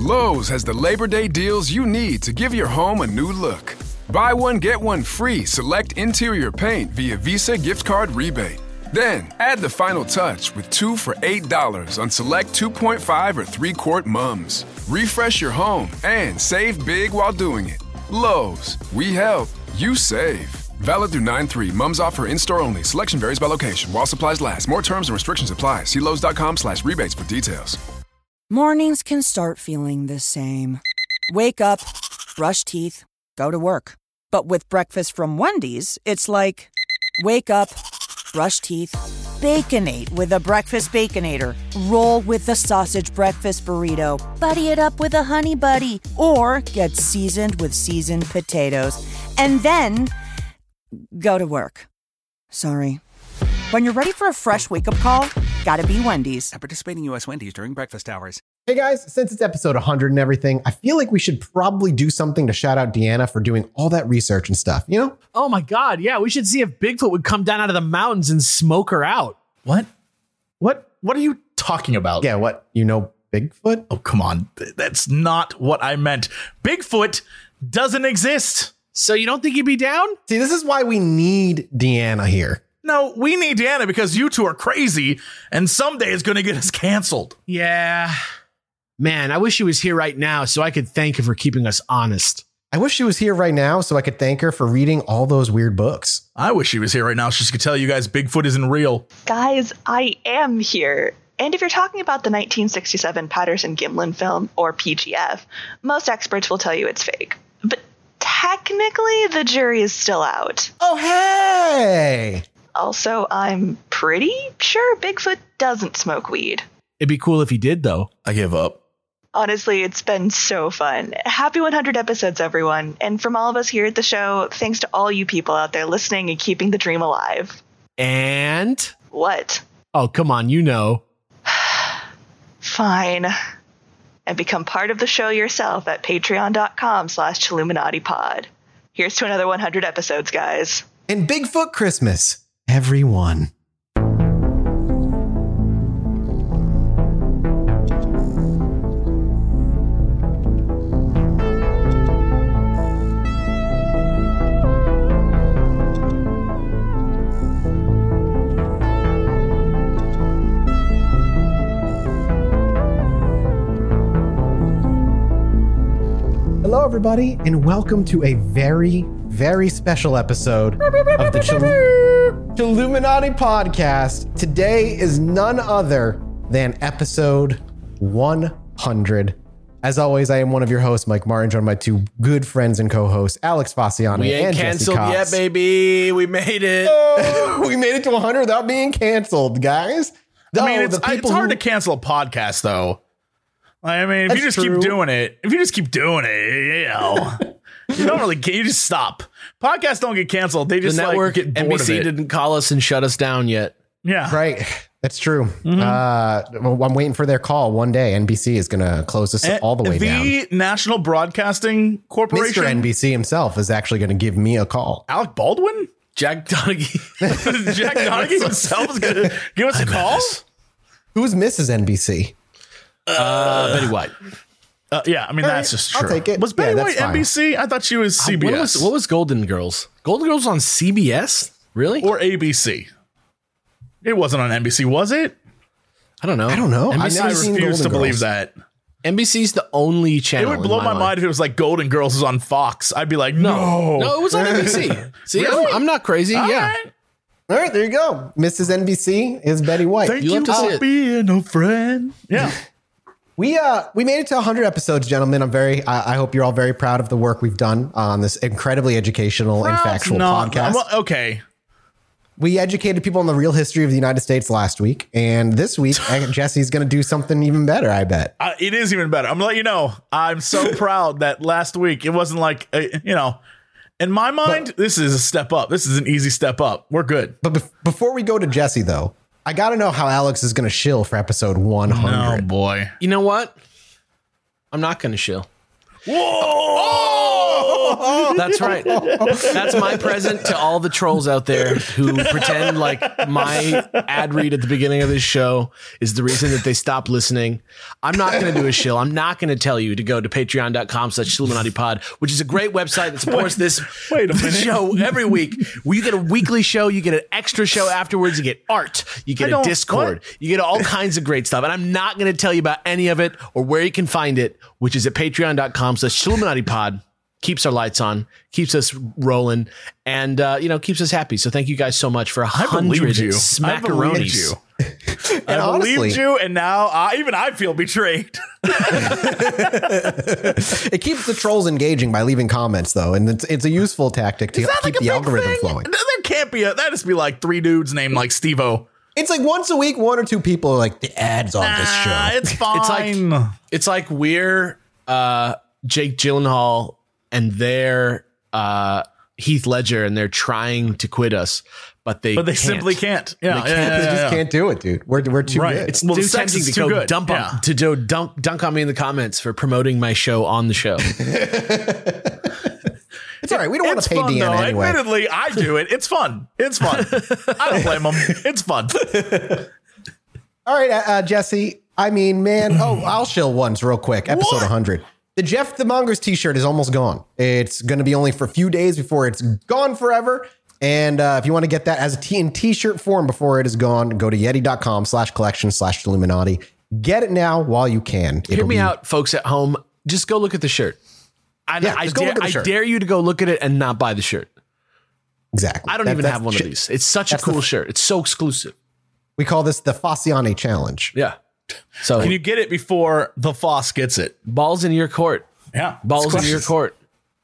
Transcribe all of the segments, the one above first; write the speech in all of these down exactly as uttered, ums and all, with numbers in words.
Lowe's has the Labor Day deals you need to give your home a new look. Buy one, get one free select interior paint via Visa gift card rebate. Then, add the final touch with two for eight dollars on select two point five or three quart mums. Refresh your home and save big while doing it. Lowe's, we help, you save. Valid through nine three. Mums offer in-store only. Selection varies by location. While supplies last. More terms and restrictions apply. See Lowe's.com slash rebates for details. Mornings can start feeling the same. Wake up, brush teeth, go to work. But with breakfast from Wendy's, it's like, wake up, brush teeth, Baconate with a Breakfast Baconator. Roll with the sausage breakfast burrito. Buddy it up with a Honey Buddy. Or get seasoned with seasoned potatoes. And then go to work. Sorry. When you're ready for a fresh wake-up call, gotta be Wendy's. At participating U S Wendy's during breakfast hours. Hey guys, since it's episode one hundred and everything, I feel like we should probably do something to shout out Deanna for doing all that research and stuff, you know? Oh my God, yeah, we should see if Bigfoot would come down out of the mountains and smoke her out. What? What? What are you talking about? Yeah, what? You know Bigfoot? Oh, come on. That's not what I meant. Bigfoot doesn't exist. So you don't think he'd be down? See, this is why we need Deanna here. No, we need Deanna because you two are crazy and someday it's going to get us canceled. Yeah. Man, I wish she was here right now so I could thank her for keeping us honest. I wish she was here right now so I could thank her for reading all those weird books. I wish she was here right now so she could tell you guys Bigfoot isn't real. Guys, I am here. And if you're talking about the nineteen sixty-seven Patterson-Gimlin film, or P G F, most experts will tell you it's fake. But technically, the jury is still out. Oh, hey! Also, I'm pretty sure Bigfoot doesn't smoke weed. It'd be cool if he did, though. I give up. Honestly, it's been so fun. Happy one hundred episodes, everyone. And from all of us here at the show, thanks to all you people out there listening and keeping the dream alive. And? What? Oh, come on, you know. Fine. And become part of the show yourself at patreon.com slash Chilluminatipod. Here's to another one hundred episodes, guys. And Bigfoot Christmas, everyone. Hello, everybody, and welcome to a very, very special episode of the Chilluminati Podcast. Today is none other than episode one hundred. As always, I am one of your hosts, Mike Martin, joined by two good friends and co-hosts, Alex Fasciani we ain't and Jesse canceled Cox. yet, baby. We made it. Oh, we made it to one hundred without being canceled, guys. I mean, it's, the people it's hard who- to cancel a podcast, though. I mean, if That's you just true. keep doing it, if you just keep doing it, you know, you don't really, you just stop. Podcasts don't get canceled. They just the network, like, get bored N B C, of it. didn't call us and shut us down yet. Yeah. Right. That's true. Mm-hmm. Uh, well, I'm waiting for their call. One day, N B C is going to close us all the way the down. The National Broadcasting Corporation. Mister N B C himself is actually going to give me a call. Alec Baldwin? Jack Donaghy. Jack Donaghy himself is going to give us a call? Who's Missus N B C? Uh, Betty White. Uh, yeah, I mean, All that's right, just I'll true. take it. Was Betty Yeah, White that's fine. N B C? I thought she was C B S. What was, what was Golden Girls? Golden Girls on C B S? Really? Or A B C? It wasn't on N B C, was it? I don't know. I don't know. N B I've C never I seen refuse to Golden believe Girls. that. N B C's the only It channel. would blow in my my mind if it was like Golden Girls was on Fox. I'd be like, no. No, it was on N B C. See, Really? I'm, I'm not crazy. All yeah. right. All right, there you go. Missus N B C is Betty White. Thank You you, love to see for it. being a friend. Yeah. We uh we made it to one hundred episodes, gentlemen. I'm very. I, I hope you're all very proud of the work we've done on this incredibly educational and factual No, podcast. well, okay. We educated people on the real history of the United States last week, and this week Jesse's going to do something even better. I bet. Uh, it is even better. I'm gonna let you know. I'm so proud that last week it wasn't like uh, you know. In my mind, But- this is a step up. This is an easy step up. We're good. But bef- before we go to Jesse, though, I got to know how Alex is going to shill for episode one hundred. Oh boy. You know what? I'm not going to shill. Whoa! That's right. That's my present to all the trolls out there who pretend like my ad read at the beginning of this show is the reason that they stop listening. I'm not going to do a shill. I'm not going to tell you to go to patreon.com slash Illuminati pod, which is a great website that supports this wait a minute. show every week. Where you get a weekly show, you get an extra show afterwards, you get art, you get I a Discord, what? you get all kinds of great stuff. And I'm not going to tell you about any of it or where you can find it, which is at patreon.com slash Illuminati pod. Keeps our lights on, keeps us rolling, and uh, you know, keeps us happy. So thank you guys so much for a I believed hundred you. I believed smackaronis. you. I honestly- believed you, and now I, even I feel betrayed. It keeps the trolls engaging by leaving comments, though, and it's it's a useful tactic to Is that keep like a the big algorithm thing? flowing. There can't be a. That just be like three dudes named like Steve-O. It's like once a week, one or two people are like, the ads on this Ah, show. it's fine. It's like it's like we're uh, Jake Gyllenhaal and they're uh, Heath Ledger, and they're trying to quit us, but they but they can't. simply can't. Yeah, They yeah, can't. yeah, They yeah, just yeah. can't do it, dude. We're, we're too Right. good. It's Well, the too sex tempting is to too go good. dump Yeah. on, to do dunk dunk on me in the comments for promoting my show on the show. It's all right. We don't want It's to pay fun, Deanna though. anyway. Admittedly, I do it. It's fun. It's fun. I don't blame them. It's fun. All right, uh, uh, Jesse. I mean, man. Oh, I'll shill once real quick. Episode What? one hundred. The Jeff the Mongers t-shirt is almost gone. It's going to be only for a few days before it's gone forever. And uh, if you want to get that as a t- in t-shirt form before it is gone, go to yeti.com slash collection slash Illuminati. Get it now while you can. Hear It'll me be- out, folks at home. Just go look at the shirt. I, Yeah, I, just go dare, look at the I shirt. dare you to go look at it and not buy the shirt. Exactly. I don't That- even that's have one shit. of these. It's such a That's the cool f- shirt. It's so exclusive. We call this the Fossiani Challenge. Yeah. So Can you get it before the Foss gets it? balls in your court. Yeah. Balls in Questions. your court.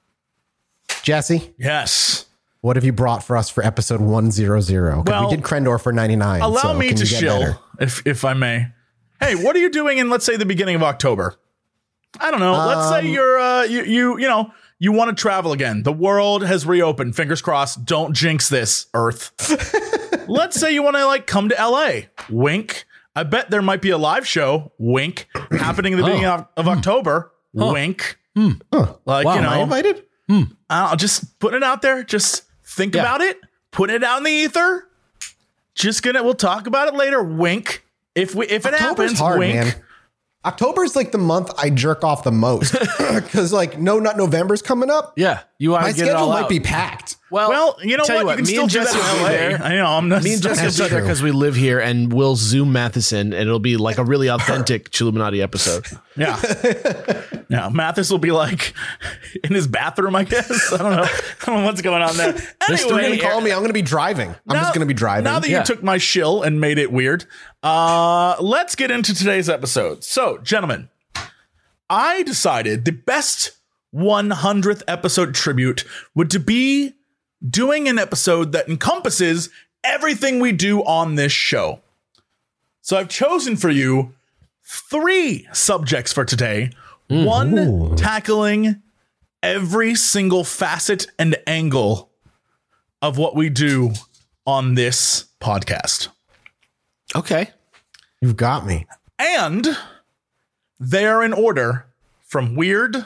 Jesse, Yes. what have you brought for us for episode one hundred? Because Well, we did Krendor for ninety-nine. Allow so me can to you get shill, better? if if I may. Hey, what are you doing in, let's say, the beginning of October? I don't know. Let's Um, say you're uh you you you know you want to travel again. The world has reopened. Fingers crossed. Don't jinx this, Earth. Let's say you want to like come to L A. Wink. I bet there might be a live show. Wink. Happening in the beginning of, of October. Wink. Like Wow, you Am I know, invited? I'll just put it out there. Just think Yeah. about it. Put it out in the ether. Just gonna. We'll talk about it later. Wink. If we if it October's happens, hard, wink. man. October's like the month I jerk off the most because like no nut November's coming up. Yeah. You want My to get it schedule all might out. be packed. Well, Well, you know tell what? You can me still and do that Jesse in will L be A. there. I know. I'm not. Me and Jesse will That's be there true. because we live here, and we'll Zoom Matheson, and it'll be like a really authentic Chilluminati episode. Yeah. Yeah. Mathis will be like in his bathroom, I guess. I don't know. I don't know what's going on there. They're still Anyway, gonna call me. I'm gonna be driving. I'm now- just gonna be driving. Now that Yeah. you took my shill and made it weird, uh, let's get into today's episode. So, gentlemen, I decided the best one hundredth episode tribute would to be doing an episode that encompasses everything we do on this show. So I've chosen for you three subjects for today. One tackling every single facet and angle of what we do on this podcast. Okay. You've got me. And they're in order from weird,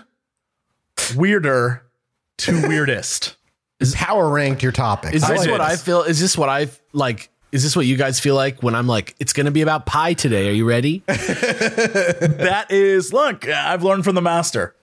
weirder to weirdest. Power ranked your topics. Is I this like what I this. feel? Is this what I like? Is this what you guys feel like when I'm like, it's going to be about pie today? Are you ready? That is, look, I've learned from the master.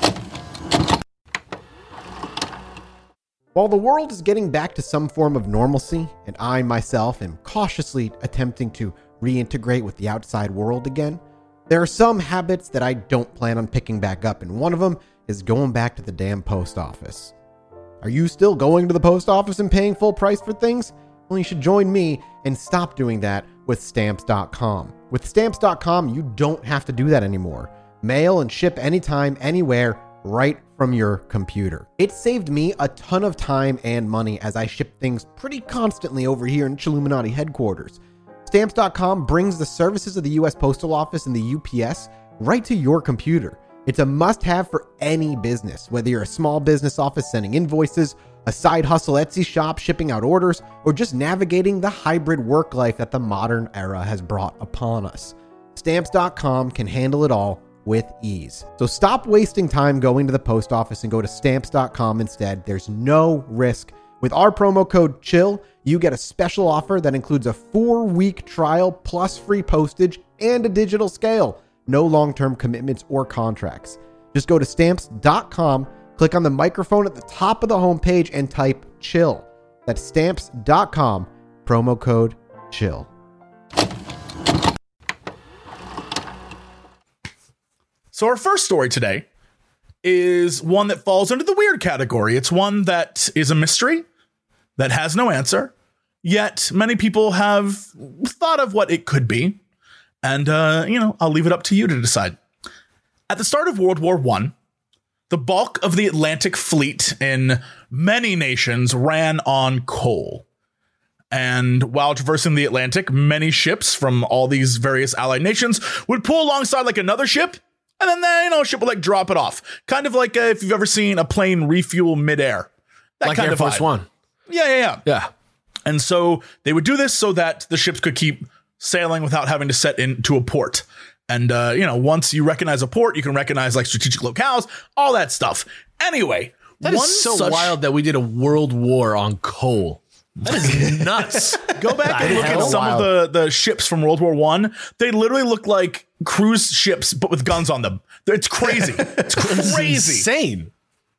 While the world is getting back to some form of normalcy, and I myself am cautiously attempting to reintegrate with the outside world again, there are some habits that I don't plan on picking back up, and one of them is going back to the damn post office. Are you still going to the post office and paying full price for things? Well, you should join me and stop doing that with Stamps dot com. With Stamps dot com, you don't have to do that anymore. Mail and ship anytime, anywhere, right from your computer. It saved me a ton of time and money as I ship things pretty constantly over here in Chilluminati headquarters. Stamps dot com brings the services of the U S Postal Office and the U P S right to your computer. It's a must-have for any business, whether you're a small business office sending invoices, a side hustle Etsy shop shipping out orders, or just navigating the hybrid work life that the modern era has brought upon us. Stamps dot com can handle it all with ease. So stop wasting time going to the post office and go to stamps dot com instead. There's no risk. With our promo code CHILL, you get a special offer that includes a four-week trial plus free postage and a digital scale. No long-term commitments or contracts. Just go to stamps dot com, click on the microphone at the top of the homepage, and type CHILL. That's stamps dot com, promo code CHILL. So our first story today is one that falls under the weird category. It's one that is a mystery that has no answer, yet many people have thought of what it could be. And, uh, you know, I'll leave it up to you to decide. At the start of World War One, the bulk of the Atlantic fleet in many nations ran on coal. And while traversing the Atlantic, many ships from all these various allied nations would pull alongside like another ship. And then, they, you know, a ship would like drop it off. Kind of like uh, if you've ever seen a plane refuel midair. That like kind Air of Force vibe. One. Yeah, yeah, yeah. Yeah. And so they would do this so that the ships could keep sailing without having to set into a port. And, uh, you know, once you recognize a port, you can recognize like strategic locales, all that stuff. Anyway, That one is so such- wild that we did a world war on coal. That is nuts. Go back and The look at hell? some of the, the ships from World War One. They literally look like cruise ships, but with guns on them. It's crazy. It's crazy. Insane.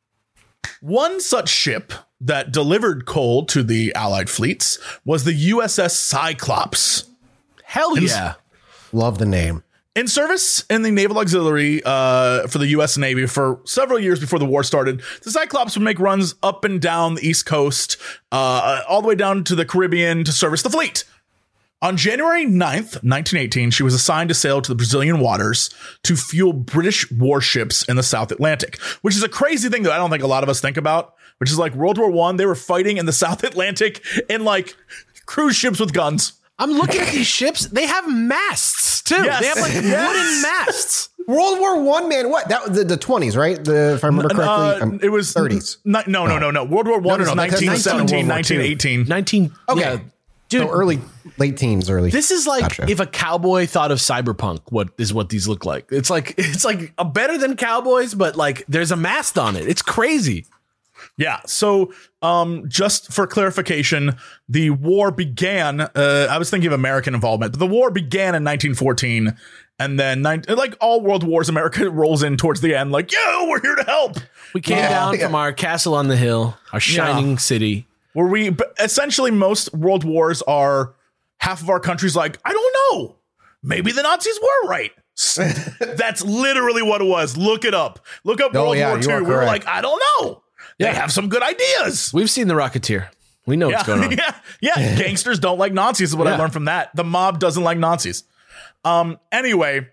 One such ship that delivered coal to the Allied fleets was the U S S Cyclops. Hell yeah. Love the name. In service in the Naval Auxiliary uh, for the U S Navy for several years before the war started, the Cyclops would make runs up and down the East Coast, uh, all the way down to the Caribbean to service the fleet. On January ninth, nineteen eighteen, she was assigned to sail to the Brazilian waters to fuel British warships in the South Atlantic, which is a crazy thing that I don't think a lot of us think about, which is like World War One. They were fighting in the South Atlantic in like cruise ships with guns. I'm looking at these ships. They have masts too. Yes. They have like Yes. wooden masts. World War One, man. What? That the, the twenties, right? The, if I remember correctly, Uh, um, it was thirties. Ni- no, no, no, no. World War One no, is no, that's nineteen seventeen, World War Two. nineteen eighteen. nineteen. Okay. Yeah. Dude, So early, late teens, early. this is like Gotcha. if a cowboy thought of cyberpunk, what is what these look like? It's like it's like a better than cowboys, but like there's a mast on it. It's crazy. Yeah. So, um, just for clarification, the war began. Uh, I was thinking of American involvement, but the war began in nineteen fourteen, and then nine, like all world wars, America rolls in towards the end, like, "Yo, we're here to help." We came Yeah. down Yeah. from our castle on the hill, our shining city. Where we but essentially most world wars are half of our country's like, I don't know, maybe the Nazis were right. That's literally what it was. Look it up. Look up Oh, World yeah, War you Two. are We were correct. like, I don't know. They have some good ideas. We've seen the Rocketeer. We know Yeah, what's going on. yeah, yeah. Gangsters don't like Nazis is what I Yeah. learned from that. The mob doesn't like Nazis. Um. Anyway,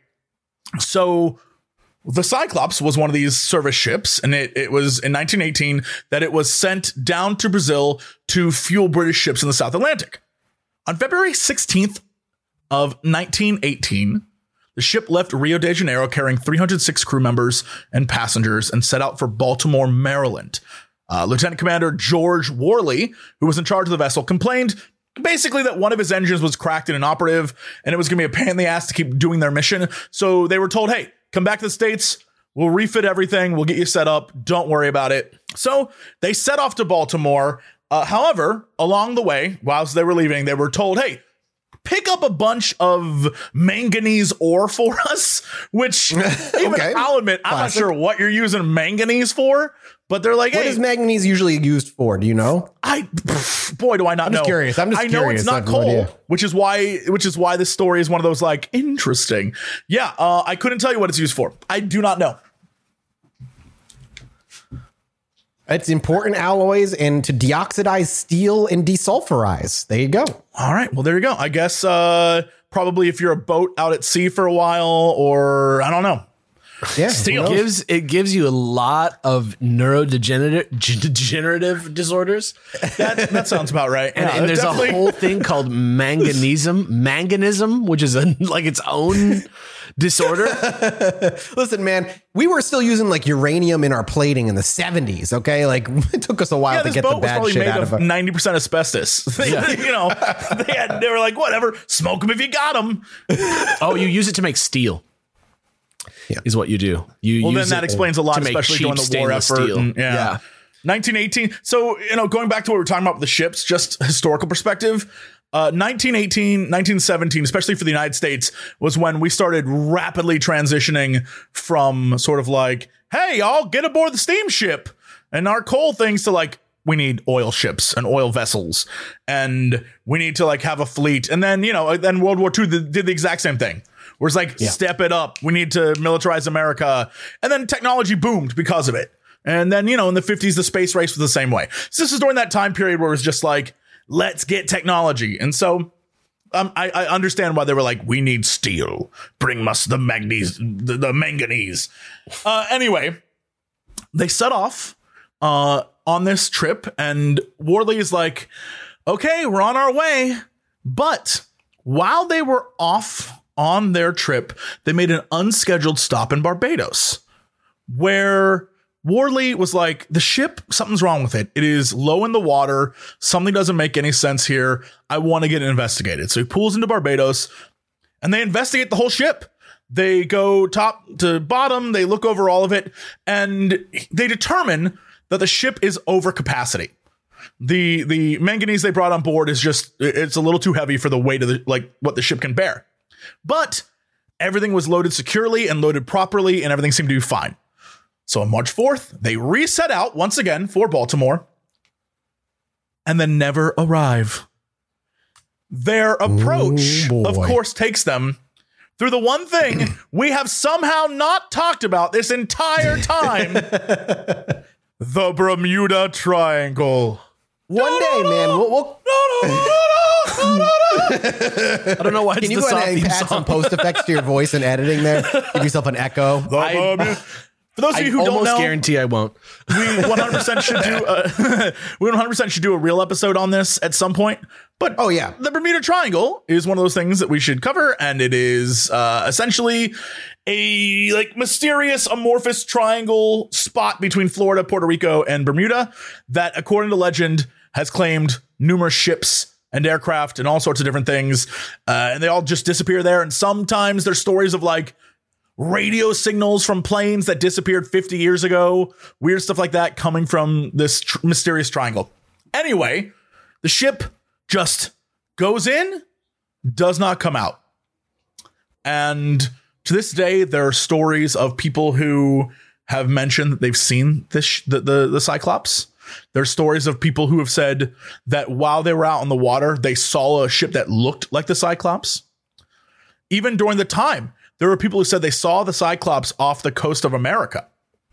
so the Cyclops was one of these service ships, and it, it was in nineteen eighteen that it was sent down to Brazil to fuel British ships in the South Atlantic. On February sixteenth of nineteen eighteen, the ship left Rio de Janeiro carrying three hundred six crew members and passengers and set out for Baltimore, Maryland. Uh, Lieutenant Commander George Worley, who was in charge of the vessel, complained basically that one of his engines was cracked and inoperative, and it was going to be a pain in the ass to keep doing their mission. So they were told, hey, come back to the States. We'll refit everything. We'll get you set up. Don't worry about it. So they set off to Baltimore. Uh, however, along the way, whilst they were leaving, they were told, hey, pick up a bunch of manganese ore for us, which even Okay. I'll admit, I'm Classic. not sure what you're using manganese for, but they're like, What hey, is manganese usually used for? Do you know? I, pff, boy, do I not I'm know. just curious. I'm just I know curious. it's I not have no coal, idea. which is why, which is why this story is one of those like interesting. Yeah, uh, I couldn't tell you what it's used for. I do not know. It's important alloys and to deoxidize steel and desulfurize. There you go. All right, well there you go. I guess uh, probably if you're a boat out at sea for a while, or I don't know. Yeah. Steel. who It knows? gives it gives you a lot of neurodegenerative degenerative disorders, That that sounds about right. and, Yeah, and there's definitely. a whole thing called manganism, manganism, which is a, like its own disorder. Listen, man, we were still using like uranium in our plating in the seventies. Okay, like it took us a while Yeah, to this get the boat was bad probably shit made out of of it. ninety percent asbestos. They, you know, they had they were like, whatever, smoke them if you got them. Oh, you use it to make steel. Yeah. is what you do. You Well, use then that it explains a lot, to make especially cheap during the war stainless effort. steel. and- yeah. yeah. nineteen eighteen. So, you know, going back to what we were talking about with the ships, just historical perspective, uh, nineteen eighteen, nineteen seventeen, especially for the United States, was when we started rapidly transitioning from sort of like, hey, y'all get aboard the steamship and our coal things to like, we need oil ships and oil vessels and we need to like have a fleet. And then, you know, then World War Two did the exact same thing. Where it's like, Yeah. step it up. We need to militarize America. And then technology boomed because of it. And then, you know, in the fifties, the space race was the same way. So this is during that time period where it was just like, let's get technology. And so um, I, I understand why they were like, we need steel. Bring us the manganese. The, the manganese. Uh, anyway, they set off uh, on this trip. And Worley is like, okay, we're on our way. But while they were off on their trip, they made an unscheduled stop in Barbados where Worley was like, the ship, something's wrong with it. It is low in the water. Something doesn't make any sense here. I want to get it investigated. So he pulls into Barbados and they investigate the whole ship. They go top to bottom. They look over all of it and they determine that the ship is over capacity. The, the manganese they brought on board is just, it's a little too heavy for the weight of the, like what the ship can bear. But everything was loaded securely and loaded properly and everything seemed to be fine. So on March fourth, they reset out once again for Baltimore and then never arrive. Their approach, Ooh, of boy. course, takes them through the one thing we have somehow not talked about this entire time, the Bermuda Triangle. One day, man. We'll, we'll, I don't know why. can it's you the go ahead and theme add song. some post effects to your voice and editing there? Give yourself an echo. The I- Bermuda- For those of I you who don't almost know, guarantee I won't. we one hundred percent should do a, we one hundred percent should do a real episode on this at some point. But Oh, yeah. the Bermuda Triangle is one of those things that we should cover, and it is uh, essentially a like mysterious amorphous triangle spot between Florida, Puerto Rico, and Bermuda that, according to legend, has claimed numerous ships and aircraft and all sorts of different things, uh, and they all just disappear there. And sometimes there's stories of like radio signals from planes that disappeared fifty years ago, weird stuff like that coming from this tr- mysterious triangle. Anyway, the ship just goes in, does not come out. And to this day, there are stories of people who have mentioned that they've seen this sh- the, the, the Cyclops. There's stories of people who have said that while they were out on the water, they saw a ship that looked like the Cyclops. Even during the time, there were people who said they saw the Cyclops off the coast of America.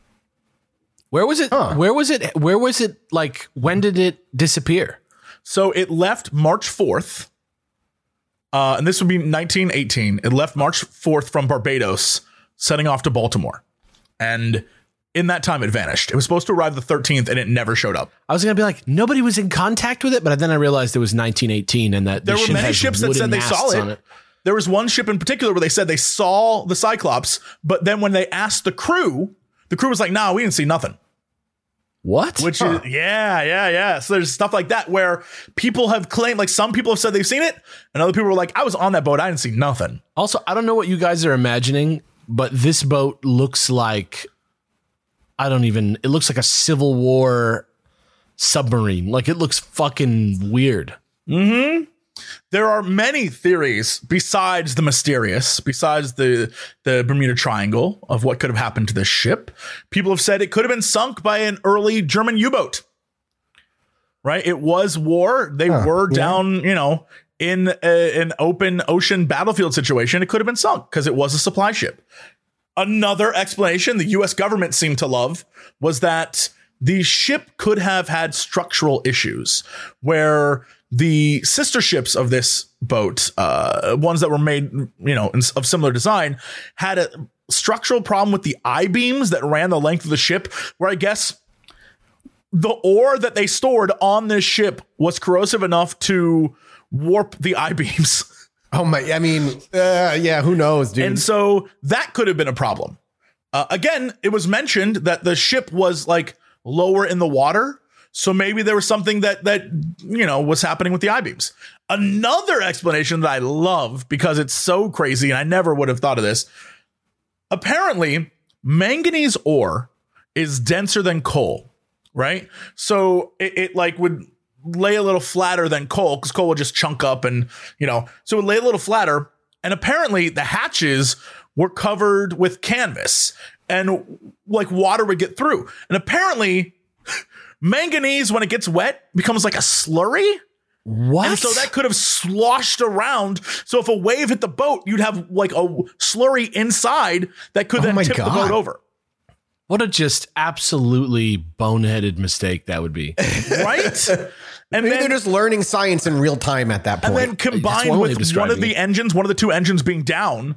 Where was it? Huh. Where was it? Where was it? Like, when did it disappear? So it left March fourth. Uh, and this would be nineteen eighteen. It left March fourth from Barbados, setting off to Baltimore. And in that time, it vanished. It was supposed to arrive the thirteenth, and it never showed up. I was gonna be like, nobody was in contact with it, but then I realized it was nineteen eighteen, and that There the were ship many has ships that wooden said they saw masts it. on There was one ship in particular where they said they saw the Cyclops, but then when they asked the crew, the crew was like, nah, we didn't see nothing. What? Which is, yeah, yeah, yeah. So there's stuff like that where people have claimed, like some people have said they've seen it, and other people were like, I was on that boat, I didn't see nothing. Also, I don't know what you guys are imagining, but this boat looks like, I don't even, it looks like a Civil War submarine. Like, it looks fucking weird. Mm-hmm. There are many theories besides the mysterious, besides the, the Bermuda Triangle of what could have happened to this ship. People have said it could have been sunk by an early German U-boat. Right? It was war. They Huh, were yeah. down, you know, in a, an open ocean battlefield situation. It could have been sunk because it was a supply ship. Another explanation the U S government seemed to love was that the ship could have had structural issues where the sister ships of this boat, uh, ones that were made, you know, in, of similar design, had a structural problem with the I-beams that ran the length of the ship, where I guess the ore that they stored on this ship was corrosive enough to warp the I-beams. Oh my! I mean, uh, yeah. Who knows, dude? And so that could have been a problem. Uh, again, it was mentioned that the ship was like lower in the water. So maybe there was something that, that, you know, was happening with the I-beams. Another explanation that I love because it's so crazy and I never would have thought of this. apparently manganese ore is denser than coal, right? So it, it like would lay a little flatter than coal because coal would just chunk up and, you know, so it would lay a little flatter. And apparently the hatches were covered with canvas and like water would get through. And apparently manganese, when it gets wet, becomes like a slurry. What? And so that could have sloshed around. So if a wave hit the boat, you'd have like a slurry inside that could Oh then my tip God. the boat over. What a just absolutely boneheaded mistake that would be. Right? And Maybe then, they're just learning science in real time at that and point. then combined one way with of describing one of the it. engines, one of the two engines being down,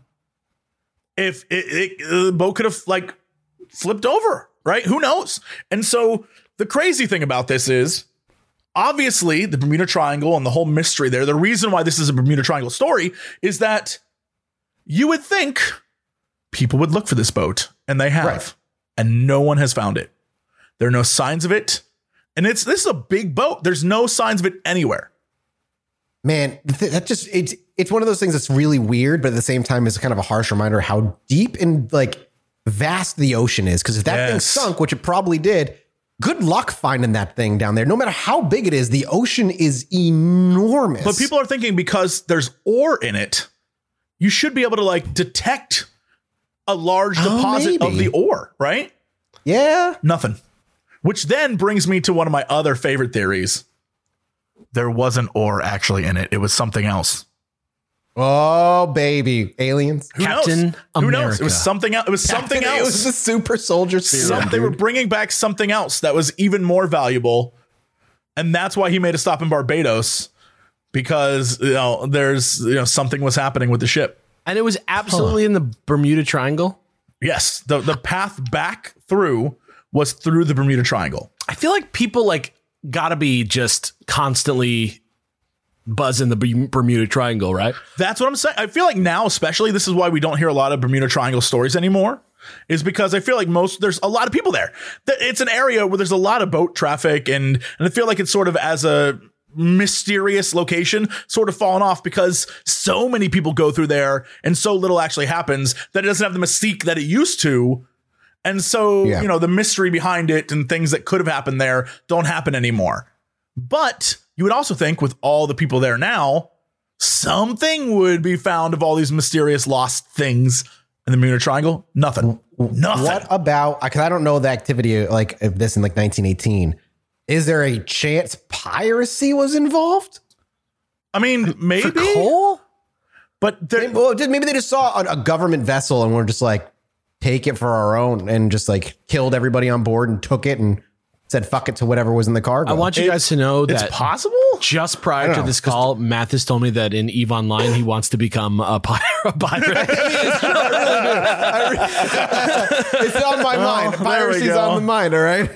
if it, it, the boat could have like flipped over, right? Who knows? And so the crazy thing about this is, obviously, the Bermuda Triangle and the whole mystery there, the reason why this is a Bermuda Triangle story is that you would think people would look for this boat, and they have, Right. and no one has found it. There are no signs of it. And it's this is a big boat. There's no signs of it anywhere. Man, th- that just it's it's one of those things that's really weird, but at the same time is kind of a harsh reminder of how deep and like vast the ocean is. Because if that thing Yes. sunk, which it probably did, good luck finding that thing down there. No matter how big it is, the ocean is enormous. But people are thinking because there's ore in it, you should be able to like detect a large Oh, deposit of maybe. the ore, right? yeah, Nothing. Which then brings me to one of my other favorite theories. There wasn't ore actually in it. It was something else. oh baby, aliens. Who Captain knows? Who knows? America. It was something else. It was something It was else. the super soldier serum. Some, they were dude. bringing back something else that was even more valuable. And that's why he made a stop in Barbados, because, you know, there's, you know, something was happening with the ship. And it was absolutely in the Bermuda Triangle. Yes. The, the path back through was through the Bermuda Triangle. I feel like people like gotta be just constantly buzzing the Berm- Bermuda Triangle, right? That's what I'm saying. I feel like now, especially, this is why we don't hear a lot of Bermuda Triangle stories anymore, is because I feel like most, there's a lot of people there. That it's an area where there's a lot of boat traffic, and, and I feel like it's sort of as a mysterious location sort of fallen off because so many people go through there and so little actually happens that it doesn't have the mystique that it used to. And so, Yeah. you know, the mystery behind it and things that could have happened there don't happen anymore. But you would also think with all the people there now, something would be found of all these mysterious lost things in the Bermuda Triangle. Nothing. Nothing. What about? Because I don't know the activity like of this in like nineteen eighteen. Is there a chance piracy was involved? I mean, maybe, For coal? but there, Maybe, well, just- maybe they just saw a, a government vessel and were just like, take it for our own, and just like killed everybody on board and took it and said fuck it to whatever was in the cargo. I want you It- guys to know it's that possible. just I prior don't to know. this call, Mathis told me that in EVE Online, he wants to become a pirate. A pirate. It's on my mind. there we Piracy's go. on the mind. All right.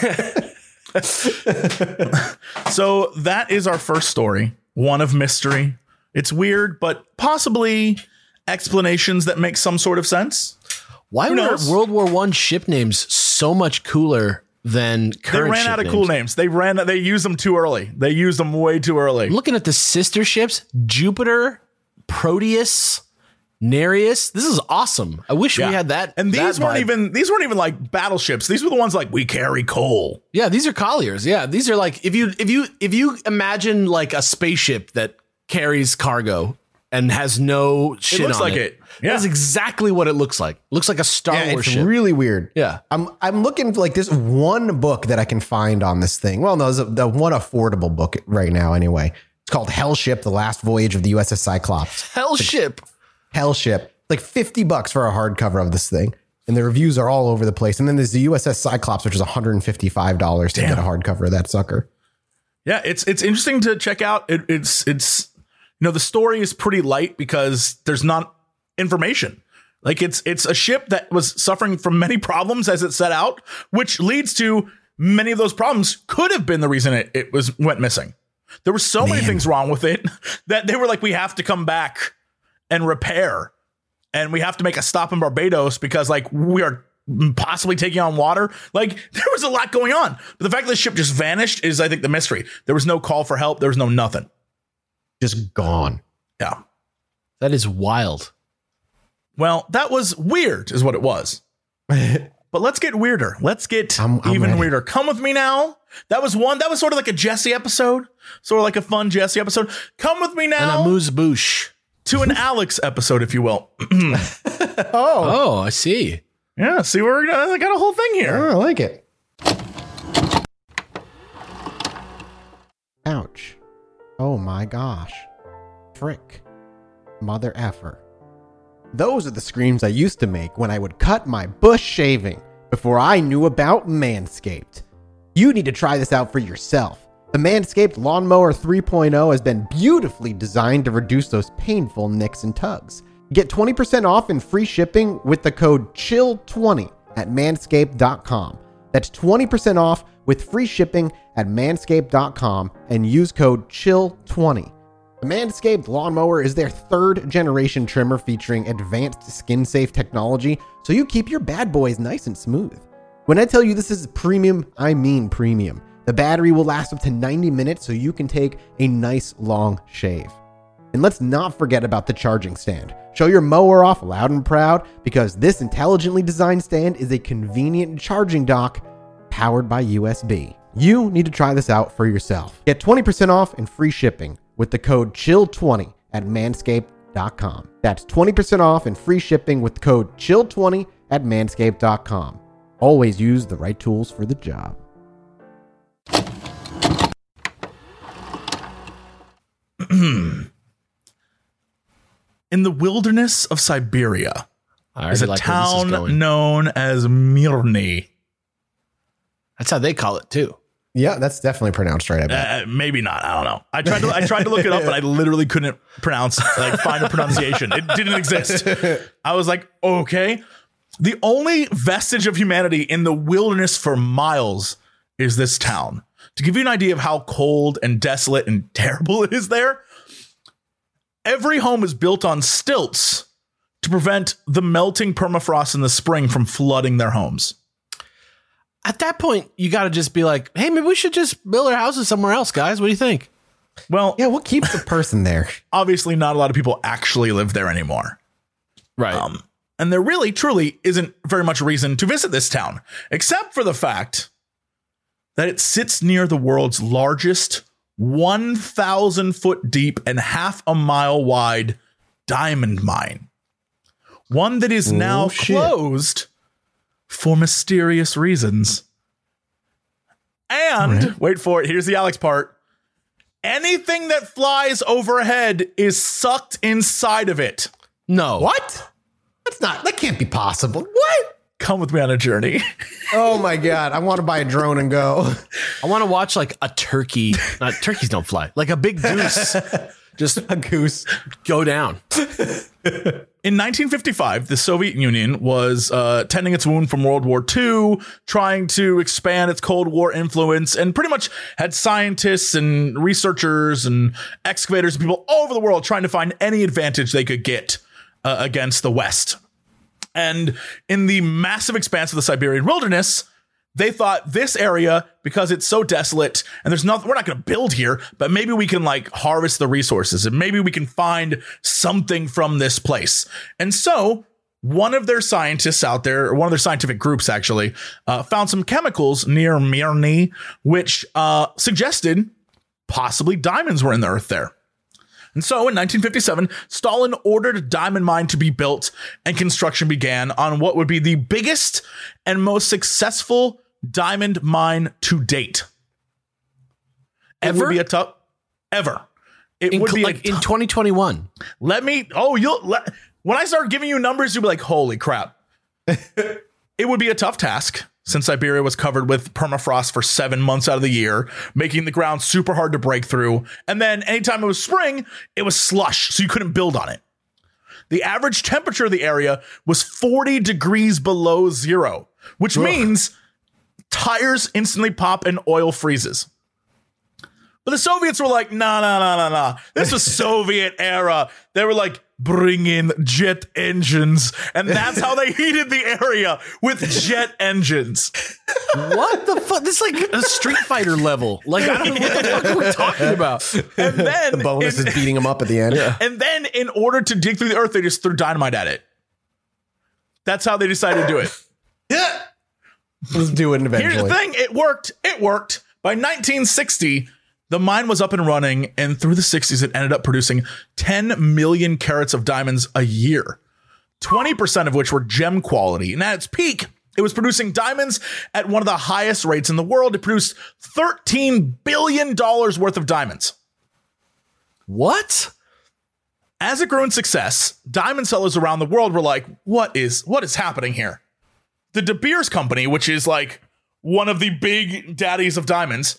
So that is our first story, one of mystery. It's weird, but possibly explanations that make some sort of sense. Why Who were knows? World War One ship names so much cooler than They current ran ship out of names? cool names. They ran. They used them too early. They used them way too early. I'm looking at the sister ships: Jupiter, Proteus, Nereus. This is awesome. I wish Yeah. we had that. And these that weren't vibe. even. These weren't even like battleships. These were the ones like we carry coal. Yeah, these are colliers. Yeah, these are like if you if you if you imagine like a spaceship that carries cargo and has no shit looks on like it. it. Yeah. That's exactly what it looks like. Looks like a Star Yeah, Wars it's ship. really weird. Yeah. I'm I'm looking for like this one book that I can find on this thing. Well, no, it's a, the one affordable book right now. Anyway, it's called Hell Ship: The Last Voyage of the U S S Cyclops. Hell ship. Hell Ship, like fifty bucks for a hardcover of this thing, and the reviews are all over the place. And then there's the U S S Cyclops, which is one hundred fifty-five dollars to Damn. get a hardcover of that sucker. Yeah, it's it's interesting to check out. It, it's it's you know the story is pretty light because there's not information. Like it's it's a ship that was suffering from many problems as it set out, which leads to many of those problems could have been the reason it, it was went missing. There were so many things wrong with it that they were like, we have to come back and repair, and we have to make a stop in Barbados because like we are possibly taking on water. Like there was a lot going on, but the fact that the ship just vanished is, I think, the mystery. There was no call for help. There was no nothing. Just gone. Yeah. That is wild. Well, that was weird is what it was. But let's get weirder. Let's get I'm- I'm even ready. weirder. Come with me now. That was one. That was sort of like a Jesse episode. Sort of like a fun Jesse episode. Come with me And now a moose boosh. to an Alex episode, if you will. Oh, Oh, I see. Yeah, see, we're gonna I got a whole thing here. I like it. Ouch. Oh my gosh. Frick. Mother effer. Those are the screams I used to make when I would cut my bush shaving before I knew about Manscaped. You need to try this out for yourself. The Manscaped Lawnmower three point oh has been beautifully designed to reduce those painful nicks and tugs. Get twenty percent off and free shipping with the code chill twenty at manscaped dot com. That's twenty percent off with free shipping at manscaped dot com and use code chill twenty. The Manscaped Lawnmower is their third generation trimmer featuring advanced skin safe technology, so you keep your bad boys nice and smooth. When I tell you this is premium, I mean premium. The battery will last up to ninety minutes, so you can take a nice long shave. And let's not forget about the charging stand. Show your mower off loud and proud, because this intelligently designed stand is a convenient charging dock powered by U S B. You need to try this out for yourself. Get twenty percent off and free shipping with the code chill twenty at manscaped dot com. That's twenty percent off and free shipping with the code chill twenty at manscaped dot com. Always use the right tools for the job. In the wilderness of Siberia I is already a like where this is town going. known as Mirny. That's how they call it too. Yeah, that's definitely pronounced right. I bet. Uh, maybe not. I don't know. I tried to. I tried to look it up, but I literally couldn't pronounce like find a pronunciation. It didn't exist. I was like, okay. The only vestige of humanity in the wilderness for miles is this town. To give you an idea of how cold and desolate and terrible it is there, every home is built on stilts to prevent the melting permafrost in the spring from flooding their homes. At that point, you got to just be like, hey, maybe we should just build our houses somewhere else, guys. What do you think? Well, Yeah, what keeps a person there? obviously not a lot of people actually live there anymore. Right. Um, and there really, truly isn't very much reason to visit this town, except for the fact that it sits near the world's largest one thousand foot deep and half a mile wide diamond mine. One that is now shit. closed for mysterious reasons. And, wait for it, here's the Alex part. Anything that flies overhead is sucked inside of it. no. What? That's not, that can't be possible. What? Come with me on a journey. Oh my God. I want to buy a drone and go. I want to watch like a turkey. Not turkeys don't fly. Like a big goose. Just A goose. go down. In nineteen fifty-five, the Soviet Union was uh, tending its wound from World War Two, trying to expand its Cold War influence, and pretty much had scientists and researchers and excavators and people all over the world trying to find any advantage they could get uh, against the West. And in the massive expanse of the Siberian wilderness, they thought this area, because it's so desolate and there's nothing, we're not going to build here, but maybe we can like harvest the resources and maybe we can find something from this place. And so one of their scientists out there, or one of their scientific groups actually, uh, found some chemicals near Mirny, which uh, suggested possibly diamonds were in the earth there. And so in nineteen fifty-seven, Stalin ordered a diamond mine to be built and construction began on what would be the biggest and most successful diamond mine to date. It Ever? would be a tough ever. It In, would be like a in tou- twenty twenty-one. let me. Oh, you'll let, when I start giving you numbers, you'll be like, holy crap. It would be a tough task since Siberia was covered with permafrost for seven months out of the year, making the ground super hard to break through. And then anytime it was spring, it was slush, so you couldn't build on it. The average temperature of the area was forty degrees below zero, which means tires instantly pop and oil freezes. But the Soviets were like, nah, nah, nah, nah, nah. This was Soviet era. They were like, bring in jet engines. And that's how they heated the area, with jet engines. What the fuck? This is like a Street Fighter level. Like, I don't know what the fuck are we talking about. And then The bonus in, is beating him up at the end. and then in order to dig through the earth, they just threw dynamite at it. That's how they decided to do it. Yeah. Let's do it eventually. Here's the thing. It worked. It worked. By nineteen sixty, the mine was up and running. And through the sixties, it ended up producing ten million carats of diamonds a year, twenty percent of which were gem quality. And at its peak, it was producing diamonds at one of the highest rates in the world. It produced thirteen billion dollars worth of diamonds. What? As it grew in success, diamond sellers around the world were like, what is what is happening here? The De Beers Company, which is like one of the big daddies of diamonds,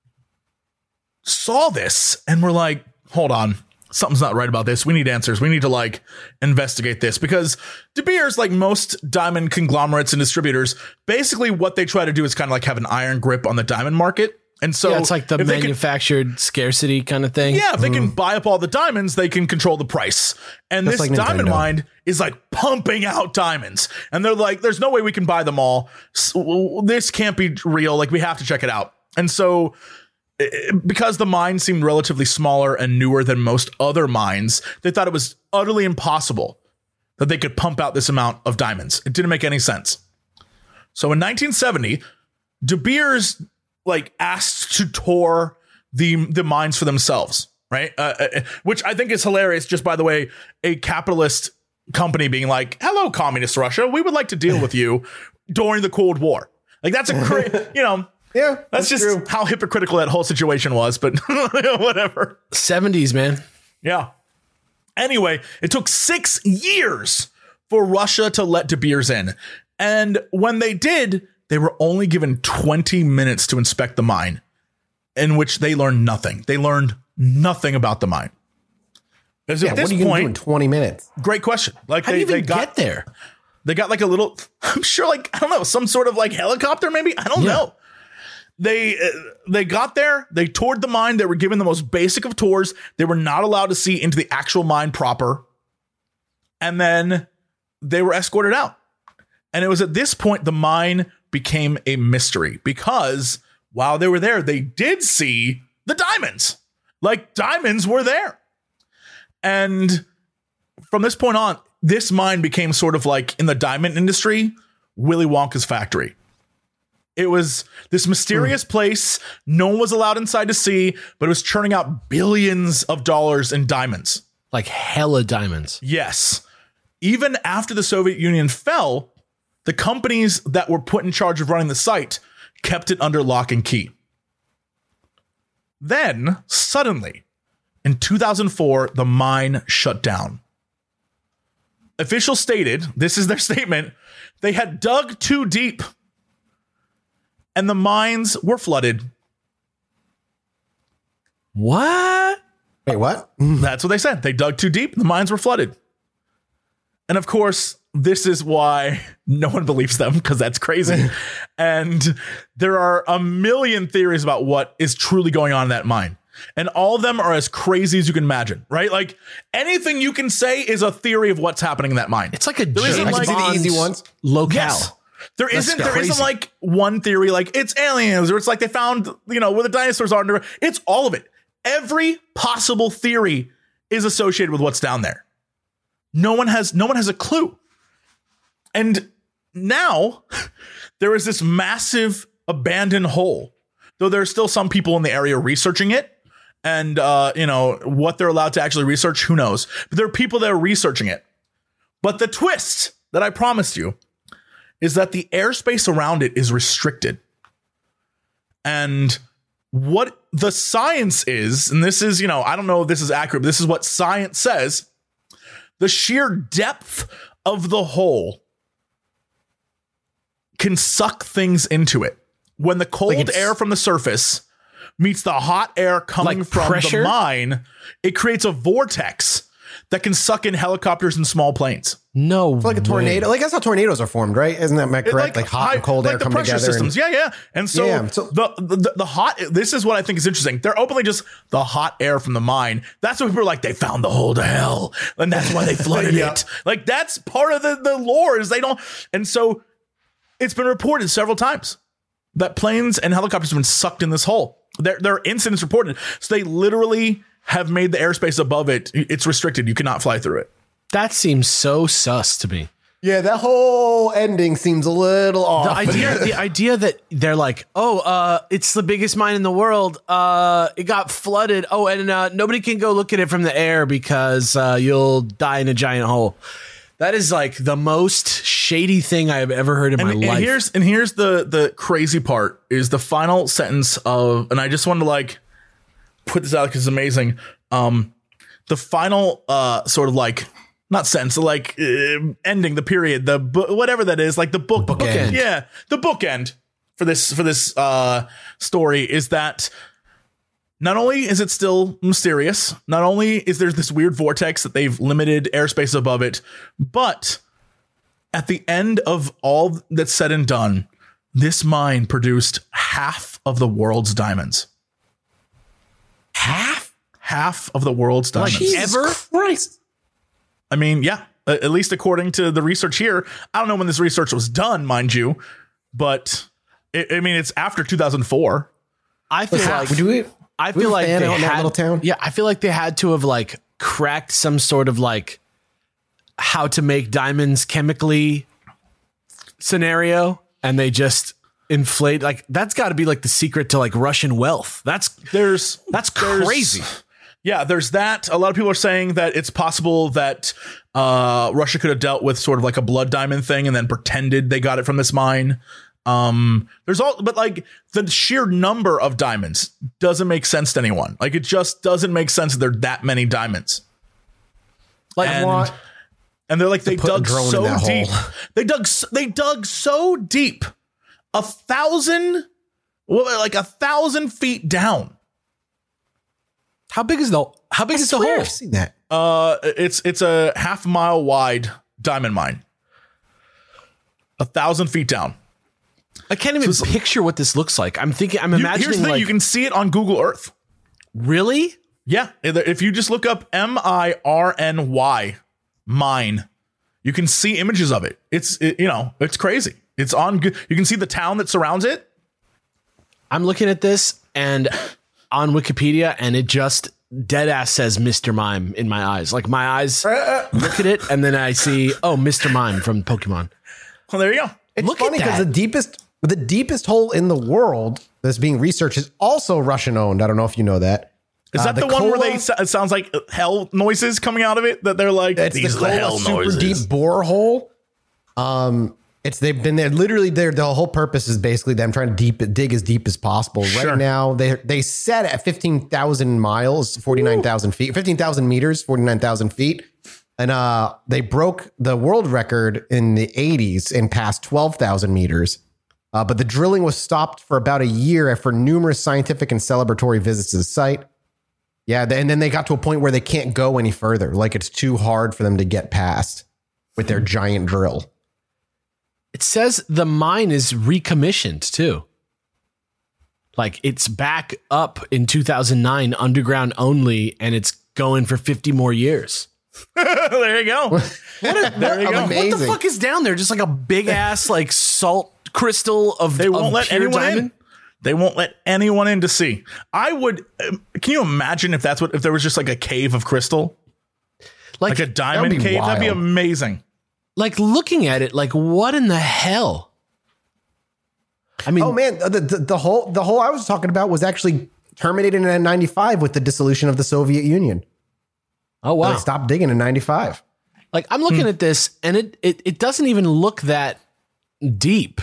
saw this and were like, hold on, something's not right about this. We need answers. We need to like investigate this, because De Beers, like most diamond conglomerates and distributors, basically what they try to do is kind of like have an iron grip on the diamond market. And so yeah, it's like the manufactured can, scarcity kind of thing. Yeah, if they can buy up all the diamonds, they can control the price. And That's this like diamond mine is like pumping out diamonds. And they're like, there's no way we can buy them all. So, this can't be real. Like, we have to check it out. And so because the mine seemed relatively smaller and newer than most other mines, they thought it was utterly impossible that they could pump out this amount of diamonds. It didn't make any sense. So in nineteen seventy, De Beers like asked to tour the the mines for themselves, right? Uh, which I think is hilarious. Just by the way, a capitalist company being like, "Hello, communist Russia, we would like to deal with you during the Cold War." Like that's a great, you know, yeah, that's, that's just true. how hypocritical that whole situation was. But whatever. seventies, man. Yeah. Anyway, it took six years for Russia to let De Beers in, and when they did, they were only given twenty minutes to inspect the mine, in which they learned nothing. They learned nothing about the mine. Because yeah, at this what are you point, do in twenty minutes? Great question. Like How they, do you even they got get there? They got like a little, I'm sure, like, I don't know, some sort of like helicopter, maybe. I don't yeah. know. They uh, they got there. They toured the mine. They were given the most basic of tours. They were not allowed to see into the actual mine proper. And then they were escorted out. And it was at this point the mine became a mystery, because while they were there, they did see the diamonds. Like, diamonds were there. And from this point on, this mine became sort of like, in the diamond industry, Willy Wonka's factory. It was this mysterious mm. place no one was allowed inside to see, but it was churning out billions of dollars in diamonds. Like hella diamonds. Yes. Even after the Soviet Union fell, the companies that were put in charge of running the site kept it under lock and key. Then, suddenly, in two thousand four, the mine shut down. Officials stated, this is their statement, they had dug too deep and the mines were flooded. What? Wait, what? That's what they said. They dug too deep. The mines were flooded. And of course, this is why no one believes them, because that's crazy. And there are a million theories about what is truly going on in that mine. And all of them are as crazy as you can imagine, right? Like, anything you can say is a theory of what's happening in that mine. It's like a there James isn't like the easy ones. locale. Yes. There That's isn't there crazy. isn't like one theory like it's aliens, or it's like they found, you know, where the dinosaurs are under. It's all of it. Every possible theory is associated with what's down there. No one has no one has a clue. And now there is this massive abandoned hole, though there are still some people in the area researching it. And, uh, you know, what they're allowed to actually research, who knows? But there are people that are researching it. But the twist that I promised you is that the airspace around it is restricted. And what the science is, and this is, you know, I don't know if this is accurate, but this is what science says. The sheer depth of the hole can suck things into it. When the cold Like air from the surface meets the hot air coming Like from pressure? the mine, it creates a vortex that can suck in helicopters and small planes. No, It's like a tornado. Like, that's how tornadoes are formed, right? Isn't that It correct? Like, hot high- and cold like air the come pressure together. systems. And, yeah, yeah. And so, Yeah, so- the, the the hot. This is what I think is interesting. They're openly just the hot air from the mine. That's what people are like. They found the hole to hell, and that's why they flooded Yeah. it. Like, that's part of the the lore. Is they don't. And so, it's been reported several times that planes and helicopters have been sucked in this hole. There there are incidents reported. So they literally have made the airspace above it. It's restricted. You cannot fly through it. that seems so sus to me. Yeah, that whole ending seems a little off. The idea, the idea that they're like, oh, uh, it's the biggest mine in the world. Uh, it got flooded. Oh, and uh, nobody can go look at it from the air because uh, you'll die in a giant hole. That is like the most shady thing I have ever heard in and, my and life. Here's and here's the the crazy part is the final sentence of, and I just wanted to like put this out because it's amazing. Um, the final uh sort of like. Not sentence, like uh, ending the period, the bu- whatever that is, like the book, Bookend. bookend. Yeah, the bookend for this for this uh, story is that not only is it still mysterious, not only is there this weird vortex that they've limited airspace above it, but at the end of all that's said and done, this mine produced half of the world's diamonds. Half, half of the world's diamonds. Like ever? Christ. I mean, yeah, at least according to the research here. I don't know when this research was done, mind you, but it, I mean, it's after two thousand four. I feel like do we, I we feel have a like fan they out in that had, little town? Yeah, I feel like they had to have like cracked some sort of like how to make diamonds chemically scenario, and they just inflate. Like that's got to be like the secret to like Russian wealth. That's There's that's there's- crazy. Yeah, there's that. A lot of people are saying that it's possible that uh, Russia could have dealt with sort of like a blood diamond thing and then pretended they got it from this mine. Um, there's all, but like the sheer number of diamonds doesn't make sense to anyone. Like it just doesn't make sense that there are that many diamonds. Like and, want and they're like they put a dug drone in so that deep. hole. They dug s- they dug so deep, a thousand, well, like a thousand feet down. how big is the how big is the hole? I've seen that. Uh, it's it's a half mile wide diamond mine, a thousand feet down. I can't even So picture what this looks like. I'm thinking. I'm You- imagining. here's the thing: like, you can see it on Google Earth. really. Yeah, if you just look up M I R N Y mine, you can see images of it. It's it, you know it's crazy. It's on. Go- You can see the town that surrounds it. I'm looking at this and on Wikipedia, and it just dead ass says Mister Mime in my eyes. Like my eyes look at it, and then I see oh Mister Mime from Pokemon. Well, there you go. It's Look funny at because that. the deepest the deepest hole in the world that's being researched is also Russian owned. I don't know if you know that. Is Uh, that the, one where Kola- they s- it sounds like hell noises coming out of it? That they're like It's these the are the Kola hell super noises. deep borehole. Um, it's they've been there literally. There, the whole purpose is basically them trying to deep dig as deep as possible. Sure. Right now, they they set at fifteen thousand miles, forty nine thousand feet, fifteen thousand meters, forty nine thousand feet, and uh, they broke the world record in the eighties and passed twelve thousand meters. Uh, but the drilling was stopped for about a year after numerous scientific and celebratory visits to the site. Yeah, and then they got to a point where they can't go any further. Like it's too hard for them to get past with their giant drill. It says the mine is recommissioned too. Like it's back up in two thousand nine, underground only, and it's going for fifty more years. There you go. there you go. Amazing. What the fuck is down there? Just like a big ass like salt crystal of They won't of let pure anyone diamond? in. They won't let anyone in to see. I would. um, Can you imagine if that's what if there was just like a cave of crystal, Like, like a diamond be cave? That'd be wild. amazing. like looking at it, like what in the hell? I mean, Oh man, the, the the whole the whole I was talking about was actually terminated in ninety-five with the dissolution of the Soviet Union. oh wow! They stopped digging in ninety-five. Like I'm looking at this, and it, it it doesn't even look that deep.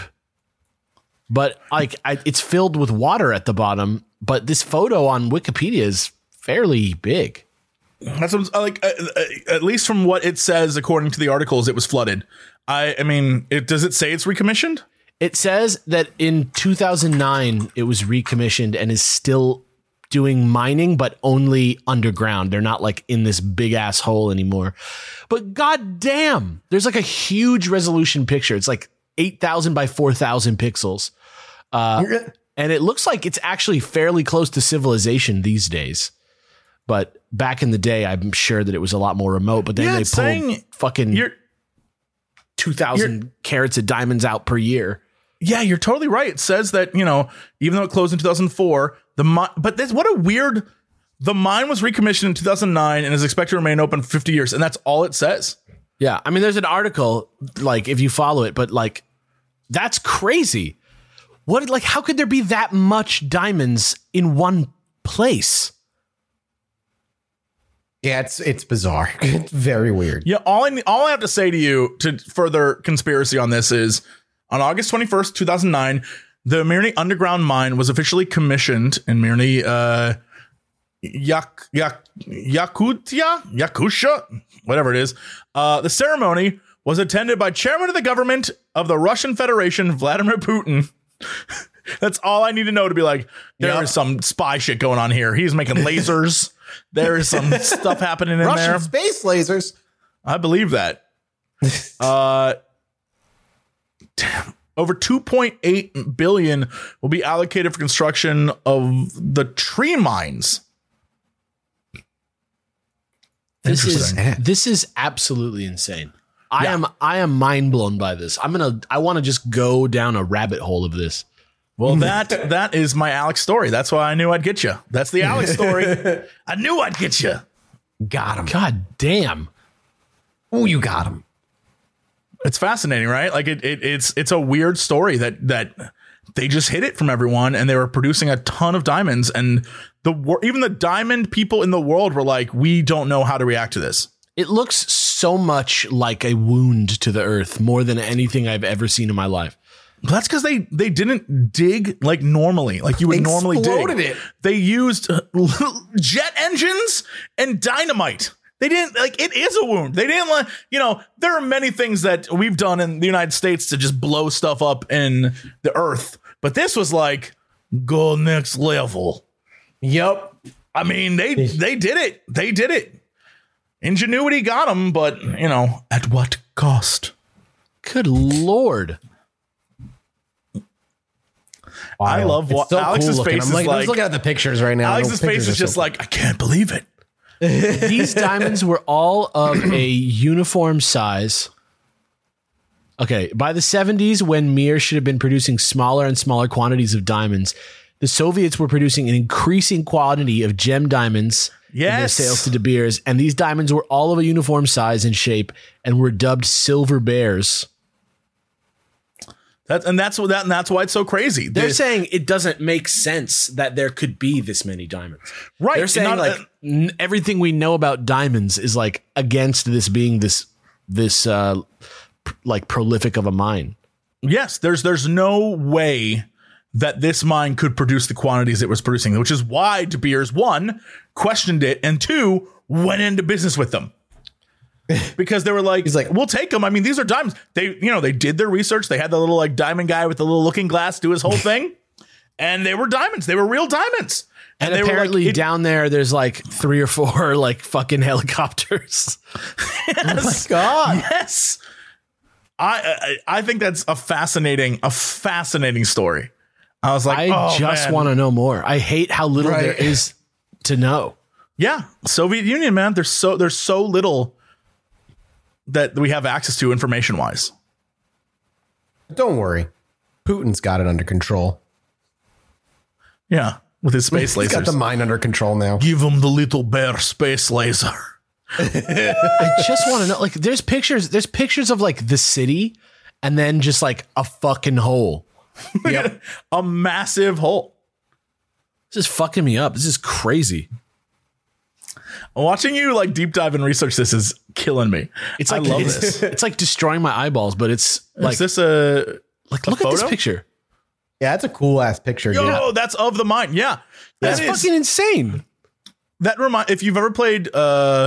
But like I, it's filled with water at the bottom. But this photo on Wikipedia is fairly big. That's what, I'm- like uh, uh, at least from what it says, according to the articles, it was flooded. I I mean, it does it say it's recommissioned? It says that in two thousand nine it was recommissioned and is still doing mining, but only underground. They're not like in this big ass hole anymore. But goddamn, there's like a huge resolution picture. It's like eight thousand by four thousand pixels. Uh, and it looks like it's actually fairly close to civilization these days. But back in the day, I'm sure that it was a lot more remote. But then Yeah, they it's pulled saying fucking You're two thousand carats of diamonds out per year. yeah, you're totally right. It says that, you know, even though it closed in two thousand four, the mi- but this what a weird. The mine was recommissioned in two thousand nine and is expected to remain open for fifty years, and that's all it says. Yeah. I mean, there's an article, like, if you follow it, but like, that's crazy. What, like, how could there be that much diamonds in one place? Yeah, it's it's bizarre. It's very weird. Yeah, all I all I have to say to you to further conspiracy on this is on August twenty-first, two thousand nine, the Mirny underground mine was officially commissioned in Mirny, uh, Yak, Yak, Yakutia, Yakusha, whatever it is. Uh, the ceremony was attended by Chairman of the Government of the Russian Federation, Vladimir Putin. That's all I need to know to be like, there Yep. is some spy shit going on here. He's making lasers. There is some stuff happening in Russian there. space lasers. I believe that. Uh, damn. Over two point eight billion will be allocated for construction of the tree mines. This is Interesting. this is absolutely insane. I Yeah. am I am mind blown by this. I'm gonna I want to just go down a rabbit hole of this. Well, that that is my Alex story. That's why I knew I'd get you. That's the Alex story. I knew I'd get you. Got him. God damn. Oh, you got him. It's fascinating, right? Like it, it it's it's a weird story that that they just hid it from everyone, and they were producing a ton of diamonds, and the wor- even the diamond people in the world were like, we don't know how to react to this. It looks so much like a wound to the earth more than anything I've ever seen in my life. But that's because they they didn't dig like normally, like you would They normally dig. exploded it. They used uh, jet engines and dynamite. They didn't like it is a wound. They didn't like, you know, there are many things that we've done in the United States to just blow stuff up in the earth. But this was like go next level. Yep. I mean, they they did it. They did it. Ingenuity got them, but you know, at what cost? Good Lord. I love It's what so Alex's cool looking. face I'm is like, I'm like. just looking at the pictures right now. Alex's The face pictures is are just so like, I can't believe it. These diamonds were all of a uniform size. Okay, by the seventies, when Mir should have been producing smaller and smaller quantities of diamonds, the Soviets were producing an increasing quantity of gem diamonds in their Yes. sales to De Beers, and these diamonds were all of a uniform size and shape and were dubbed silver bears. That, and that's what that and that's why it's so crazy. They're The- saying it doesn't make sense that there could be this many diamonds. Right, They're saying not- like n- everything we know about diamonds is like against this being this this uh pr- like prolific of a mine. yes, there's there's no way that this mine could produce the quantities it was producing, which is why De Beers one questioned it and two went into business with them. Because they were like, He's like- we'll take them. I mean, these are diamonds. They, you know, they did their research. They had the little like diamond guy with the little looking glass do his whole thing, and they were diamonds. They were real diamonds. And, they were like, apparently it- down there there's like three or four like fucking helicopters. Yes. God. Yes. I, I I think that's a fascinating, a fascinating story. I was like, I oh, just man. want to know more. I hate how little Right. there is to know. Yeah, Soviet Union, man. There's so there's so little that we have access to information wise. Don't worry. Putin's got it under control. Yeah, with his space He's got the lasers. mine under control now. Give him the little bear space laser. I just want to know, like, there's pictures, there's pictures of like the city and then just like a fucking hole. Yep. A massive hole. This is fucking me up. This is crazy. Watching you like deep dive and research this is killing me. It's I like love it's, this. it's like destroying my eyeballs, but it's like Is this a like a look at this photo? picture. Yeah, that's a cool ass picture. Yo, dude. that's of the mine. Yeah. That's That is- fucking insane. that remind if you've ever played uh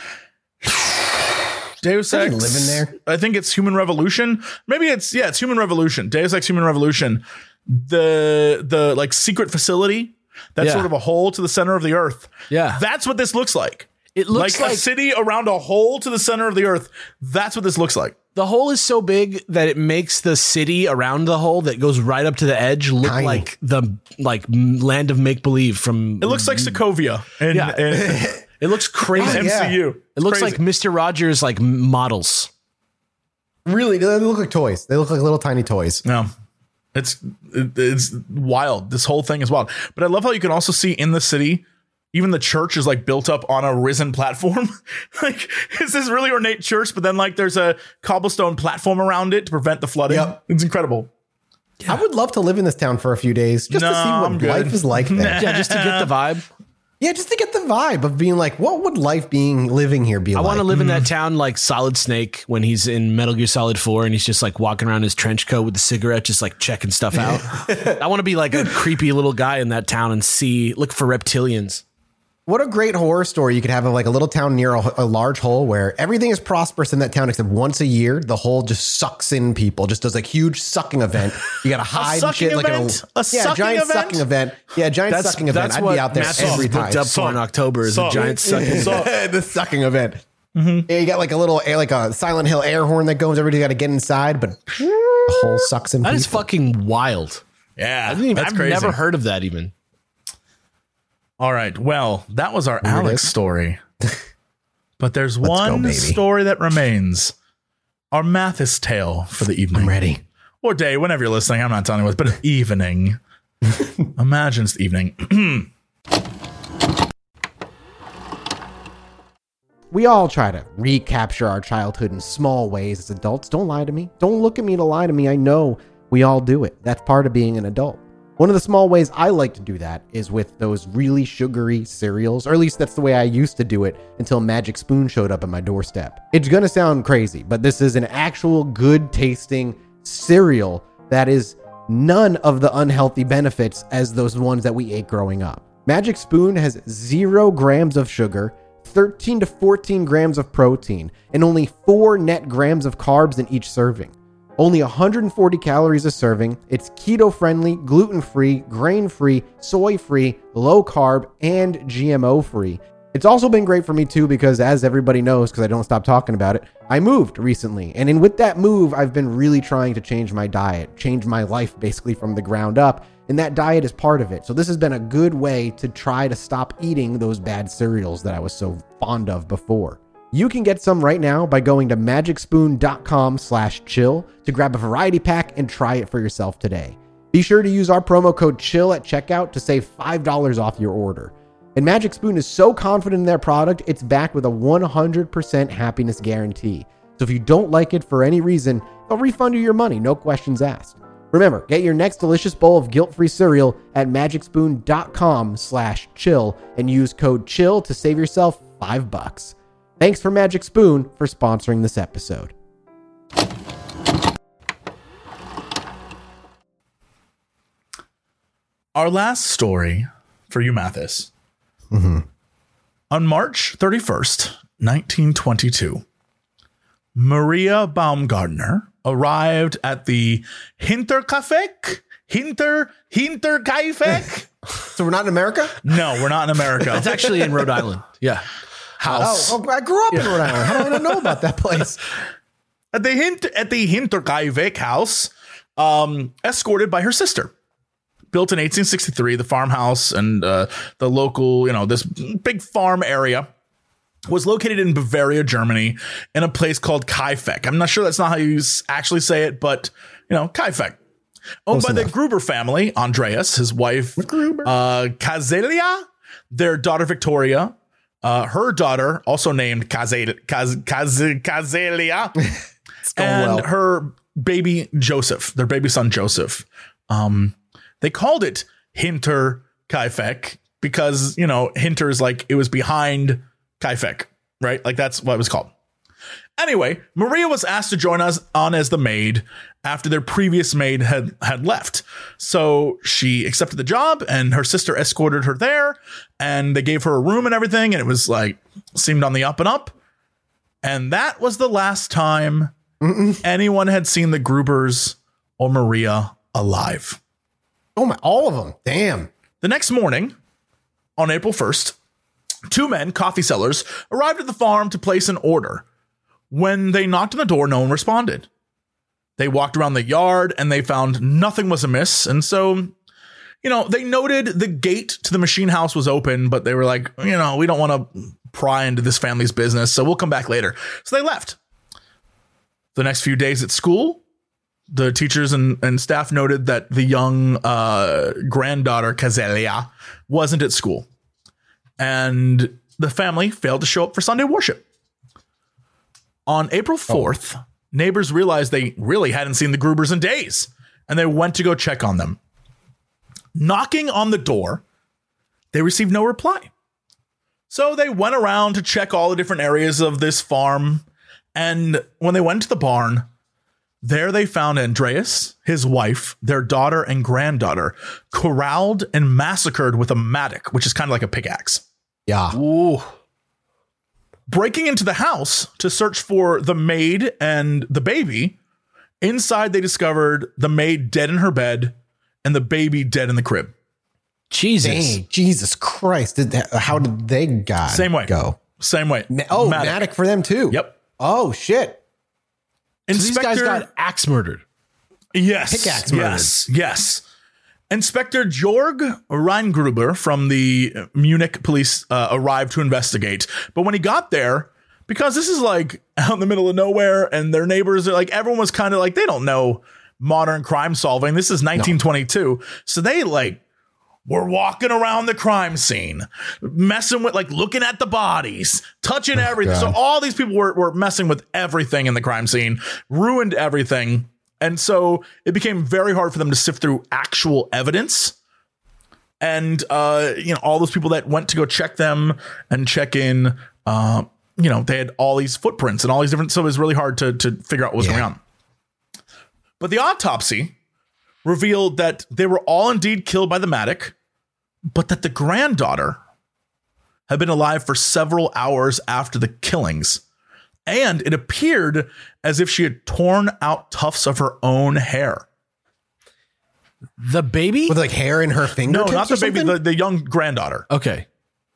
Deus Does he Ex, live in there? I think it's Human Revolution. Maybe it's yeah, it's Human Revolution. Deus Ex Human Revolution. The the like secret facility that's Yeah. sort of a hole to the center of the earth. Yeah. That's what this looks like. It looks like, like, a city around a hole to the center of the earth. That's what this looks like. the hole is so big that it makes the city around the hole that goes right up to the edge look Tiny. like the like m- land of make believe from It looks like Sokovia and, Yeah. It looks crazy. M C U. It looks like Mister Rogers like m- models. Really, they look like toys. They look like little tiny toys. No, it's it, it's wild. This whole thing is wild. But I love how you can also see in the city, even the church is like built up on a risen platform. Like, it's this really ornate church, but then like there's a cobblestone platform around it to prevent the flooding. Yep. It's incredible. Yeah. I would love to live in this town for a few days just no, to see what I'm life good. is like there. Yeah, just to get the vibe. Yeah, just to get the vibe of being like, what would life being living here be I like? I want to live in that town like Solid Snake when he's in Metal Gear Solid four and he's just like walking around in his trench coat with a cigarette, just like checking stuff out. I want to be like a creepy little guy in that town and see, look for reptilians. What a great horror story you could have of like a little town near a, a large hole where everything is prosperous in that town except once a year the hole just sucks in people, just does like huge sucking event. You got to hide and shit like event? a, a yeah, giant event? sucking event. Yeah, giant That's, sucking event. that's I'd what be out there Matt every time. booked up for in October is a giant sucking event. The sucking event. Mm-hmm. Yeah, you got like a little air, like a Silent Hill air horn that goes. Everybody's got to get inside, but the hole sucks in. That people. is fucking wild. Yeah, I didn't even, that's I've crazy. never heard of that even. All right. Well, that was our Here it Alex is. story. But there's Let's one go, baby. story that remains. Our Mathis tale for the evening. I'm ready. Or day, whenever you're listening. I'm not telling you what, but evening. Imagine it's the evening. We all try to recapture our childhood in small ways as adults. Don't lie to me. Don't look at me to lie to me. I know we all do it. That's part of being an adult. One of the small ways I like to do that is with those really sugary cereals, or at least that's the way I used to do it until Magic Spoon showed up at my doorstep. It's gonna sound crazy, but this is an actual good tasting cereal that is none of the unhealthy benefits as those ones that we ate growing up. Magic Spoon has zero grams of sugar, thirteen to fourteen grams of protein, and only four net grams of carbs in each serving. Only one hundred forty calories a serving. It's keto-friendly, gluten-free, grain-free, soy-free, low-carb, and G M O-free. It's also been great for me too because, as everybody knows, because I don't stop talking about it, I moved recently. And in with that move, I've been really trying to change my diet, change my life basically from the ground up. And that diet is part of it. So this has been a good way to try to stop eating those bad cereals that I was so fond of before. You can get some right now by going to magicspoon.com slash chill to grab a variety pack and try it for yourself today. Be sure to use our promo code chill at checkout to save five dollars off your order. And Magic Spoon is so confident in their product, it's backed with a one hundred percent happiness guarantee. So if you don't like it for any reason, they'll refund you your money, no questions asked. Remember, get your next delicious bowl of guilt-free cereal at magicspoon.com slash chill and use code chill to save yourself five bucks. Thanks for Magic Spoon for sponsoring this episode. Our last story for you, Mathis. Mm-hmm. On March thirty-first, nineteen twenty-two, Maria Baumgartner arrived at the Hinterkaifeck? Hinter, Hinterkaifeck? So we're not in America? No, we're not in America. It's actually in Rhode Island. Yeah. House. Oh, oh, I grew up in Rhode Island. How do I not know about that place? At the hint at the Hinterkaifeck house, um, escorted by her sister. Built in eighteen sixty-three, the farmhouse and uh, the local, you know, this big farm area was located in Bavaria, Germany, in a place called Kaifeck. I'm not sure that's not how you actually say it, but, you know, Kaifeck. Owned Close by enough. the Gruber family, Andreas, his wife, uh, Kazelia, their daughter, Victoria, uh, her daughter, also named Kazel- Kaz- Kaz- Kazelia, and well. her baby, Joseph, their baby son, Joseph. Um, they called it Hinter Kaifeck because, you know, Hinter is like it was behind Kaifeck, right? Like that's what it was called. Anyway, Maria was asked to join us on as the maid after their previous maid had, had left. So she accepted the job and her sister escorted her there and they gave her a room and everything. And it was like, seemed on the up and up. And that was the last time Mm-mm. anyone had seen the Grubers or Maria alive. Oh my, all of them. Damn. The next morning, on April first, two men, coffee sellers, arrived at the farm to place an order. When they knocked on the door, no one responded. They walked around the yard and they found nothing was amiss. And so, you know, they noted the gate to the machine house was open, but they were like, you know, we don't want to pry into this family's business, so we'll come back later. So they left. The next few days at school, the teachers and, and staff noted that the young uh, granddaughter, Kazelia, wasn't at school. and the family failed to show up for Sunday worship. On April fourth, oh. neighbors realized they really hadn't seen the Grubers in days, and they went to go check on them. Knocking on the door, they received no reply. So they went around to check all the different areas of this farm, and when they went to the barn, there they found Andreas, his wife, their daughter and granddaughter corralled and massacred with a mattock, which is kind of like a pickaxe. Yeah. Ooh. Breaking into the house to search for the maid and the baby, inside they discovered the maid dead in her bed and the baby dead in the crib. Jesus. Dang, Jesus Christ. Did that, how did they God Same way. go? Same way. Ma- oh, mattock. mattock for them too. Yep. Oh, shit. So these guys got axe murdered. Yes. Pickaxe murdered. Yes. Yes. Inspector Georg Reingruber from the Munich police uh, arrived to investigate. But when he got there, because this is like out in the middle of nowhere and their neighbors are like, everyone was kind of like, they don't know modern crime solving. This is nineteen twenty-two. No. So they like were walking around the crime scene, messing with like looking at the bodies, touching everything. God. So all these people were, were messing with everything in the crime scene, ruined everything. And so it became very hard for them to sift through actual evidence. And, uh, you know, all those people that went to go check them and check in, uh, you know, they had all these footprints and all these different. So it was really hard to, to figure out what was yeah. going on. But the autopsy revealed that they were all indeed killed by the mattock, but that the granddaughter had been alive for several hours after the killings. And it appeared as if she had torn out tufts of her own hair. The baby? With like hair in her fingertips? No, not the baby, something? the, the young granddaughter. Okay.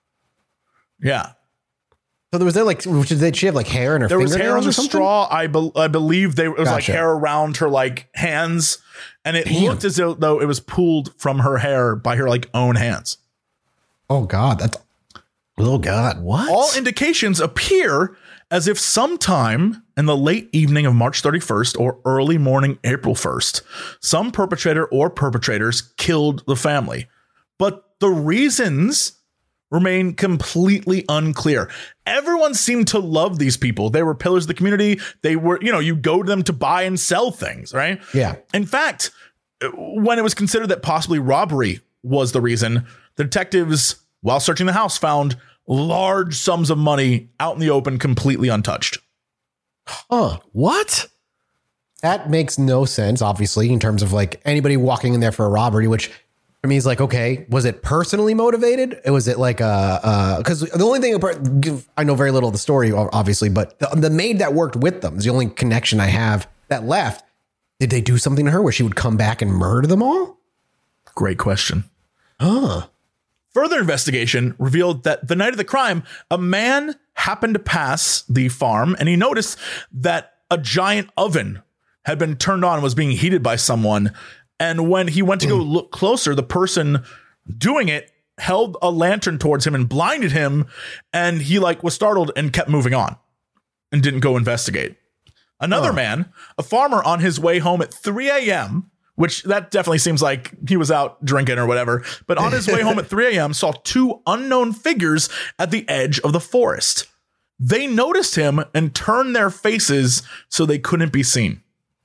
Yeah. So there was there like, did she have like hair in her There was fingernails hair on or the something? straw. I, be, I believe there was Gotcha. like hair around her like hands. And it Damn. looked as though, though it was pulled from her hair by her like own hands. Oh, God. That's, oh, God. What? All indications appear as if sometime in the late evening of March thirty-first or early morning April first, some perpetrator or perpetrators killed the family. But the reasons remain completely unclear. Everyone seemed to love these people. They were pillars of the community. They were, you know, you go to them to buy and sell things, right? Yeah. In fact, when it was considered that possibly robbery was the reason, the detectives, while searching the house, found large sums of money out in the open, completely untouched. Huh. What? That makes no sense, obviously, in terms of like anybody walking in there for a robbery, which for me is like, okay, was it personally motivated? Was it like a, because the only thing about, I know very little of the story, obviously, but the, the maid that worked with them is the only connection I have that left. Did they do something to her where she would come back and murder them all? Great question. Huh. Further investigation revealed that the night of the crime, a man happened to pass the farm and he noticed that a giant oven had been turned on and was being heated by someone. And when he went to go look closer, the person doing it held a lantern towards him and blinded him. And he like was startled and kept moving on and didn't go investigate. Another oh. man, a farmer on his way home at three a.m., which that definitely seems like he was out drinking or whatever. But on his way home at three a.m., saw two unknown figures at the edge of the forest. They noticed him and turned their faces so they couldn't be seen.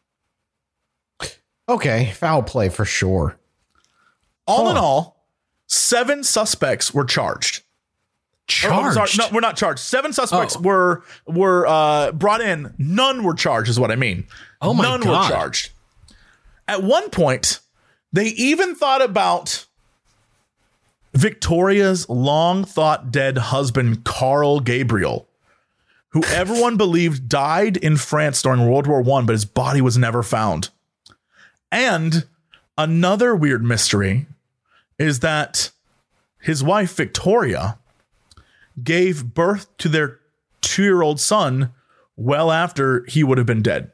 Okay, foul play for sure. All Huh. in all, seven suspects were charged. Charged? Oh, I'm sorry, no, we're not charged. Seven suspects Oh. were were uh, brought in. None were charged, is what I mean. Oh my None God. were charged. At one point, they even thought about Victoria's long thought dead husband, Carl Gabriel, who everyone believed died in France during World War One, but his body was never found. And another weird mystery is that his wife, Victoria, gave birth to their two-year-old son well after he would have been dead.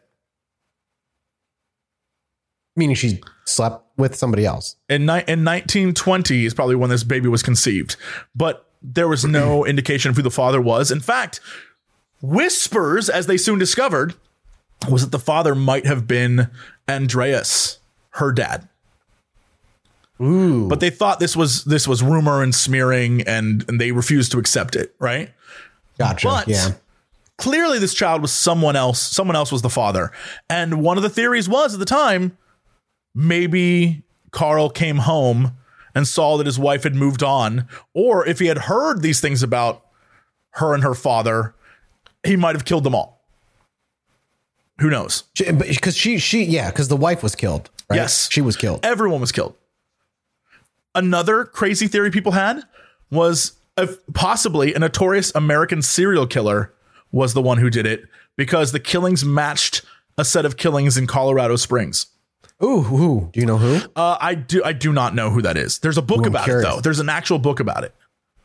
Meaning she slept with somebody else. In, ni- in nineteen twenty is probably when this baby was conceived, but there was no indication of who the father was. In fact, whispers, as they soon discovered, was that the father might have been Andreas, her dad. Ooh. But they thought this was this was rumor and smearing, and, and they refused to accept it, right? Gotcha. But yeah. clearly this child was someone else. Someone else was the father. And one of the theories was at the time, maybe Carl came home and saw that his wife had moved on, or if he had heard these things about her and her father, he might have killed them all. Who knows? Because she, she, yeah, because the wife was killed. Right? Yes. She was killed. Everyone was killed. Another crazy theory people had was if possibly a notorious American serial killer was the one who did it, because the killings matched a set of killings in Colorado Springs. Ooh, who? Do you know who? Uh, I do. I do not know who that is. There's a book Ooh, about curious. it, though. There's an actual book about it.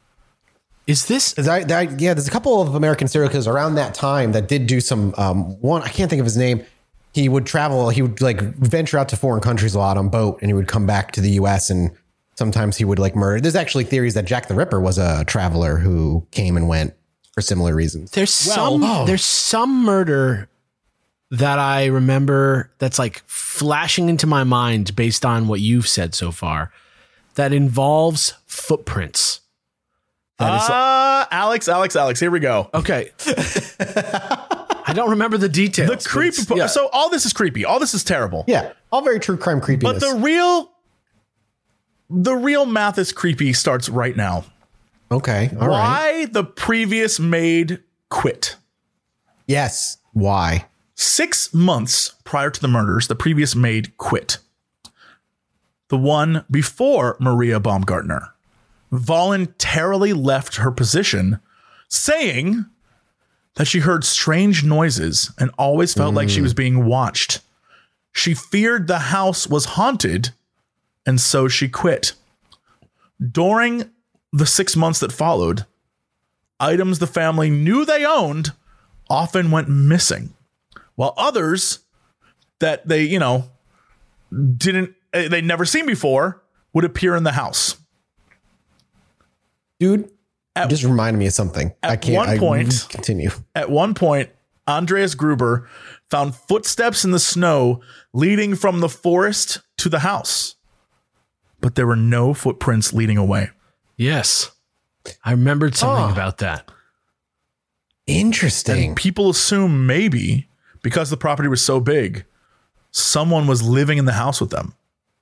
Is this? I, I, yeah, there's a couple of American serial killers around that time that did do some. Um, one, I can't think of his name. He would travel. He would like venture out to foreign countries a lot on boat, and he would come back to the U S and sometimes he would like murder. There's actually theories that Jack the Ripper was a traveler who came and went for similar reasons. There's Well, some. oh. There's some murder that I remember that's like flashing into my mind based on what you've said so far, that involves footprints. That is Ah, Alex, Alex, Alex. Here we go. okay. I don't remember the details. The but creepy. it's- Po- yeah. So all this is creepy. All this is terrible. Yeah, all very true crime creepiness. But the real, the real Mathis creepy starts right now. okay, all right. Why the previous maid quit? Yes, why? Six months prior to the murders, the previous maid quit. The one before Maria Baumgartner voluntarily left her position, saying that she heard strange noises and always felt mm. like she was being watched. She feared the house was haunted, and so she quit. During the six months that followed, items the family knew they owned often went missing, while others that they, you know, didn't, they'd never seen before would appear in the house. Dude, At- it just reminded me of something. at I can't one I- point- continue. At one point, Andreas Gruber found footsteps in the snow leading from the forest to the house, but there were no footprints leading away. Yes. I remembered something Oh. about that. Interesting. And people assume maybe because the property was so big, someone was living in the house with them.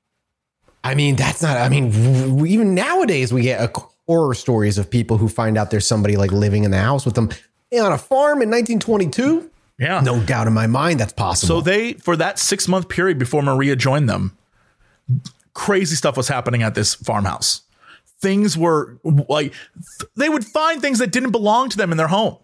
I mean, that's not, I mean, w- even nowadays we get a horror stories of people who find out there's somebody like living in the house with them on a farm in nineteen twenty-two. Yeah. No doubt in my mind that's possible. So they, for that six month period before Maria joined them, crazy stuff was happening at this farmhouse. Things were like, they would find things that didn't belong to them in their home.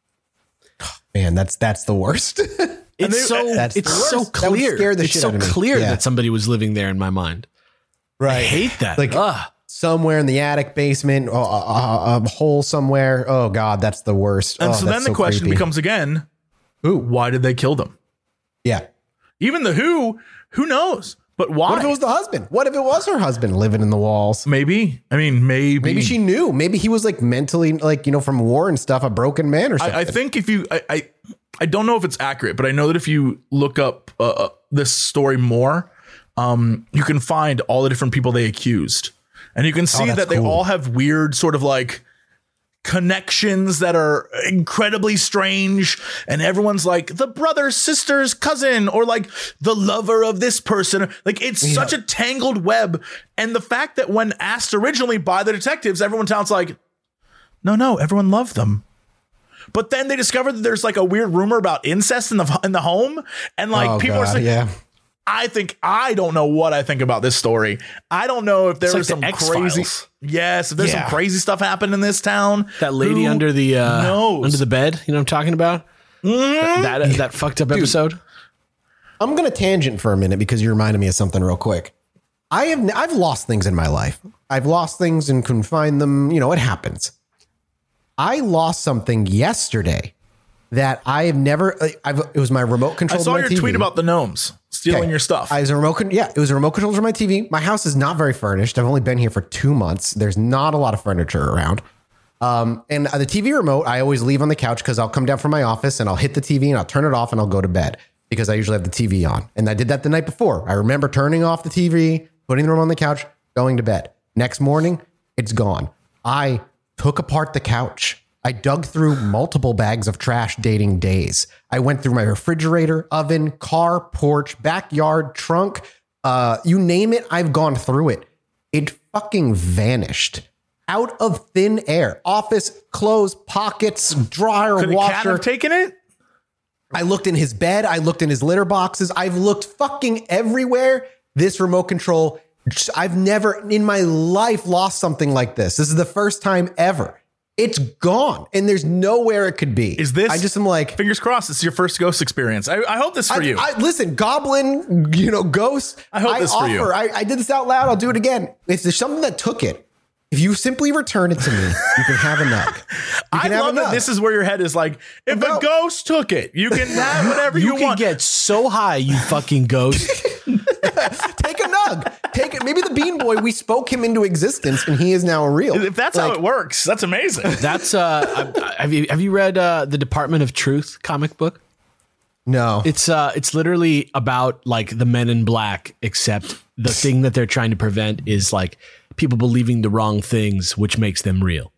Man, that's that's the worst. It's they- so That's it's the so worst. That would clear. scare the It's shit so out of me. clear Yeah. that somebody was living there in my mind. Right. I hate that. Like Ugh. somewhere in the attic basement, or a, a, a hole somewhere. Oh God, that's the worst. And Oh, so that's then the question creepy. becomes again, Who? why did they kill them? Yeah. Even the who, who knows? But why? What if it was the husband? What if it was her husband living in the walls? maybe. I mean, maybe. Maybe she knew. Maybe he was like mentally, like, you know, from war and stuff, a broken man or something. I, I think if you, I, I, I don't know if it's accurate, but I know that if you look up uh, this story more, um, you can find all the different people they accused, and you can see that's that they cool. all have weird sort of like connections that are incredibly strange, and everyone's like the brother, sister's cousin, or like the lover of this person. Like it's such a tangled web, and the fact that when asked originally by the detectives, everyone sounds like, no, no, everyone loved them. But then they discovered that there's like a weird rumor about incest in the in the home, and like Oh, people God, are saying, yeah. I think I don't know what I think about this story. I don't know if there It's was like the some crazy, X-Files. yes, if there's Yeah. some crazy stuff happened in this town. That lady Who under the uh, knows? under the bed. You know what I'm talking about? Mm-hmm. That that, that fucked up episode. I'm going to tangent for a minute because you reminded me of something real quick. I have, I've lost things in my life. I've lost things and couldn't find them. You know, it happens. I lost something yesterday that I have never, I've, it was my remote control. I saw to my your T V. tweet about the gnomes stealing Okay. your stuff. I was a remote. Con- yeah, it was a remote control for my T V. My house is not very furnished. I've only been here for two months. There's not a lot of furniture around. Um, and the T V remote, I always leave on the couch because I'll come down from my office and I'll hit the T V and I'll turn it off and I'll go to bed because I usually have the T V on. And I did that the night before. I remember turning off the T V, putting the remote on the couch, going to bed. Next morning, it's gone. I took apart the couch. I dug through multiple bags of trash dating days. I went through my refrigerator, oven, car, porch, backyard, trunk. Uh, you name it, I've gone through it. It fucking vanished. Out of thin air. Office, clothes, pockets, dryer, Could washer. the cat have taken it? I looked in his bed. I looked in his litter boxes. I've looked fucking everywhere. This remote control, I've never in my life lost something like this. This is the first time ever. It's gone, and there's nowhere it could be. Is this? I just am like, fingers crossed. This is your first ghost experience. I, I hope this for I, you. I, listen, goblin, you know, ghost. I hope this for offer, you. I, I did this out loud. I'll do it again. If there's something that took it, if you simply return it to me, you can have a nug. You I can have love a that nug. this is where your head is like, if No. a ghost took it, you can have whatever you, You can want. get so high, you fucking ghost. Take a nug. Take it. Maybe the Bean Boy, we spoke him into existence, and he is now a real. If that's how it works, that's amazing. That's uh, I- have you have you read uh, the Department of Truth comic book? No. It's uh, it's literally about like the Men in Black, except the thing that they're trying to prevent is like people believing the wrong things, which makes them real.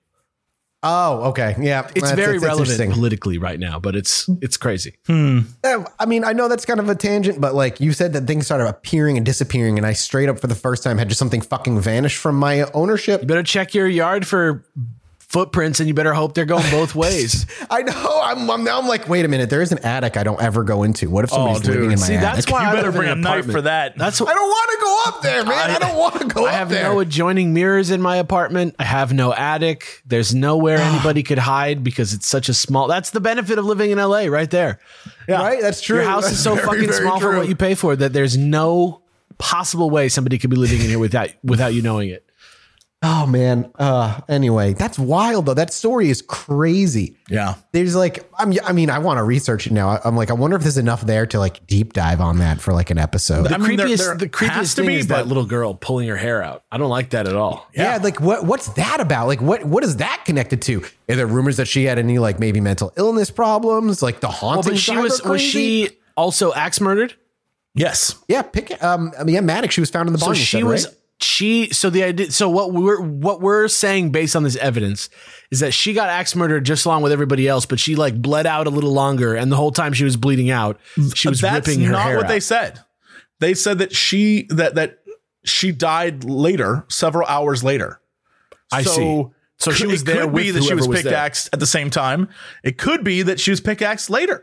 Oh, okay. Yeah. It's That's- very that's relevant interesting. politically right now, but it's it's crazy. Yeah, I mean, I know that's kind of a tangent, but like you said that things started appearing and disappearing, and I straight up for the first time had just something fucking vanish from my ownership. You better check your yard for footprints, and you better hope they're going both ways. I know. I'm, I'm now. I'm like, wait a minute. There is an attic I don't ever go into. What if somebody's dude. living in my See, attic? that's why You I better live in bring an a knife apartment. for that. That's I what don't want to go up there, man. I, don't want to go I up have there. no adjoining mirrors in my apartment. I have no attic. There's nowhere anybody could hide because it's such a small. That's the benefit of living in L A right there. Yeah. Right? That's true. Your house is so Very, fucking very small for true. what you pay for that there's no possible way somebody could be living in here without without you knowing it. Oh man. Uh. Anyway, that's wild though. That story is crazy. Yeah. There's like, I'm. I mean, I want to research it now. I'm like, I wonder if there's enough there to like deep dive on that for like an episode. The I mean, there- creepiest, there the has creepiest to thing be, is but- that little girl pulling her hair out. I don't like that at all. Yeah. like what what's that about? Like what what is that connected to? Are there rumors that she had any like maybe mental illness problems? Like the Well, haunting? but she was was she also axe murdered? Yes. Yeah, pick um I mean yeah, Maddox, she was found in the barn. So you she said, was right? she so the idea so what we're what we're saying based on this evidence is that she got axe murdered just along with everybody else, but she like bled out a little longer, and the whole time she was bleeding out, she was That's ripping her not hair what out. they said. They said that she that that she died later, several hours later. I so, see. So she could- was it there could with be that she whoever was was there. pickaxed at the same time. It could be that she was pickaxed later.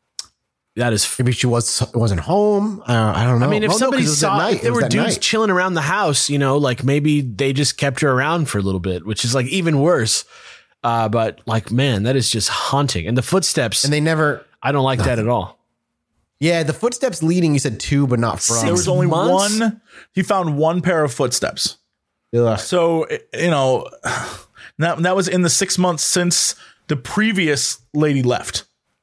That is. Maybe she was wasn't home. Uh, I don't know. I mean, if Well, no, 'cause somebody it was at saw, night. if there It was were at dudes night. chilling around the house, you know, like maybe they just kept her around for a little bit, which is like even worse. Uh, but like, man, that is just haunting. And the footsteps, and they never. I don't like that at all. Yeah, the footsteps leading. You said two, but not from. There was only months? one. He found one pair of footsteps. Ugh. So, you know, that, that was in the six months since the previous lady left.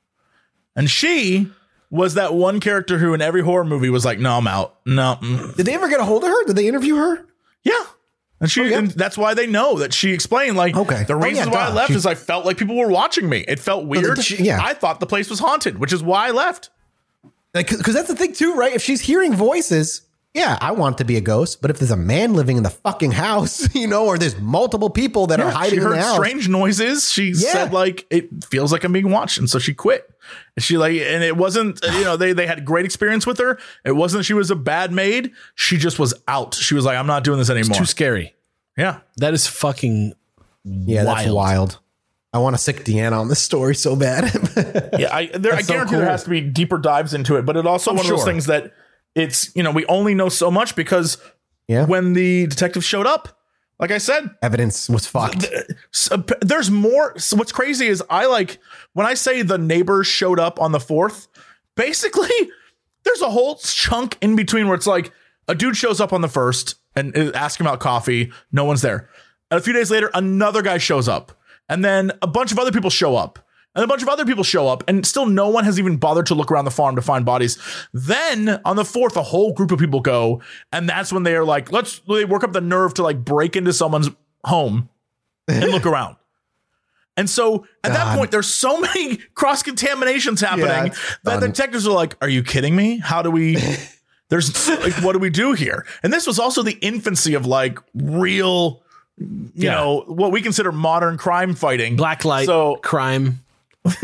And she was that one character who in every horror movie was like, no, I'm out. No. mm." Did they ever get a hold of her? Did they interview her? Yeah. And she, yeah. and that's why they know that she explained, like, Okay. the Oh, reason yeah, why I duh. left She- is I felt like people were watching me. It felt weird. she- yeah. I thought the place was haunted, which is why I left. Like, because that's the thing too, right? If she's hearing voices, yeah, I want to be a ghost. But if there's a man living in the fucking house, you know, or there's multiple people that are Yeah, hiding she in heard the house, strange noises. She Yeah. said, like, it feels like I'm being watched. And so she quit. And she like, and it wasn't, you know, they, they had great experience with her. It wasn't, she was a bad maid. She just was out. She was like, I'm not doing this anymore. Too scary. Yeah. That is fucking yeah, that's wild. wild. I want to sick Deanna on this story so bad. Yeah. I, there, I That's so guarantee there cool. has to be deeper dives into it, but it also I'm one of those sure. things that it's, you know, we only know so much because Yeah, when the detective showed up, like I said, evidence was fucked. so, p- there's more. So what's crazy is I like when I say the neighbors showed up on the fourth, basically there's a whole chunk in between where it's like a dude shows up on the first and is asking about coffee. No one's there. And a few days later, another guy shows up, and then a bunch of other people show up, and a bunch of other people show up, and still no one has even bothered to look around the farm to find bodies. Then on the fourth, a whole group of people go, and that's when they are like, let's, they work up the nerve to like break into someone's home and look around. And so at that God. point, there's so many cross contaminations happening it's that the done. detectives are like, are you kidding me? How do we, There's like, what do we do here? And this was also the infancy of like real, you Yeah. know, what we consider modern crime fighting. Blacklight So, crime. but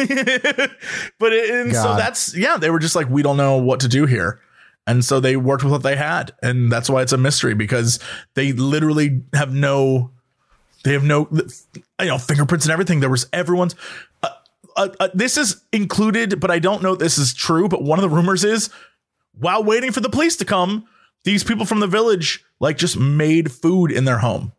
it, and so God. that's, yeah, they were just like, we don't know what to do here. And so they worked with what they had. And that's why it's a mystery, because they literally have no, they have no, you know, fingerprints and everything. There was everyone's, uh, uh, uh, this is included, but I don't know if this is true. But one of the rumors is, while waiting for the police to come, these people from the village like just made food in their home.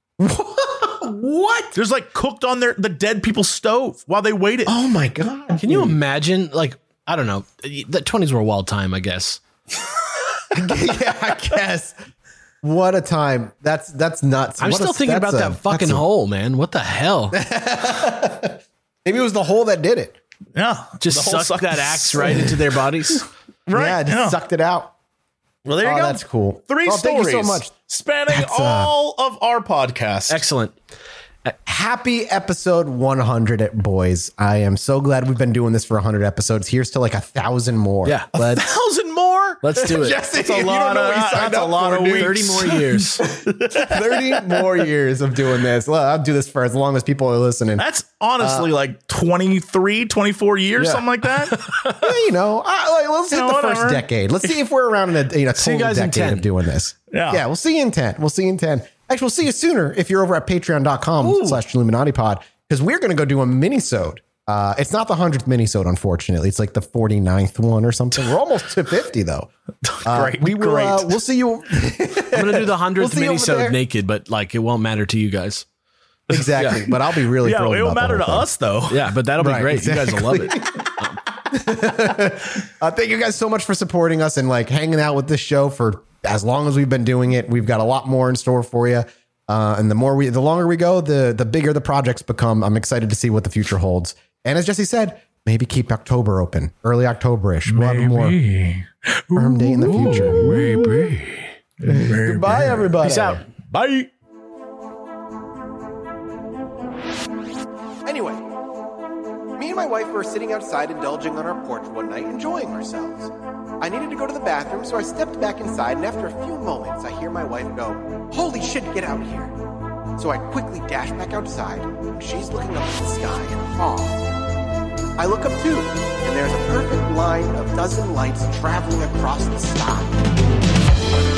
What? There's like cooked on their the dead people's stove while they waited. Oh my God. Can you imagine? Like, I don't know. The twenties were a wild time, I guess. Yeah, I guess. What a time. That's that's nuts. I'm What still a- thinking that's about a- that fucking that's a- hole, man. What the hell? Maybe it was the hole that did it. Yeah, Just the whole suck suck- that axe right into their bodies. Right. Yeah, just yeah. sucked it out. Well, there you Oh, go. that's cool. Three Well, stories thank you so much. spanning That's, uh, all of our podcast. Excellent. Happy episode one hundred, boys. I am so glad we've been doing this for one hundred episodes. Here's to like a thousand more. Yeah. Let's, Thousand more. Let's do it. Jesse, That's a you lot don't know of- what you signed that's a up lot for, of dude. thirty more years. thirty more years of doing this. Well, I'll do this for as long as people are listening. That's honestly like twenty-three, twenty-four years, yeah. something like that. Yeah, you know, I, like, let's You hit know, the whatever. first decade. Let's see if we're around in a, in a See you total guys in decade ten. of doing this. Yeah. Yeah, we'll see you in ten. We'll see you in ten. Actually, we'll see you sooner if you're over at patreon.com slash Illuminati pod, because we're going to go do a mini-sode. Uh, it's not the hundredth mini-sode, unfortunately. It's like the forty-ninth one or something. We're almost to fifty, though. Uh, Great, we will, great. uh, we'll see you. I'm gonna do the hundredth We'll see you over there. mini-sode naked, but like it won't matter to you guys. Exactly. But I'll be really Yeah, thrilled it won't about the matter to whole thing. us though. Yeah, but that'll be Right, great. You guys will love exactly. it. Uh, thank you guys so much for supporting us and like hanging out with this show for as long as we've been doing it. We've got a lot more in store for you. Uh, and the more we, the longer we go, the, the bigger the projects become. I'm excited to see what the future holds. And as Jesse said, maybe keep October open, early October-ish. We'll have a more firm date in the future. Goodbye, everybody. Peace out. Bye. Anyway, me and my wife were sitting outside indulging on our porch one night, enjoying ourselves. I needed to go to the bathroom, so I stepped back inside, and after a few moments, I hear my wife go, "Holy shit, get out here." So I quickly dash back outside, and she's looking up at the sky in awe. I look up too, and there's a perfect line of dozen lights traveling across the sky.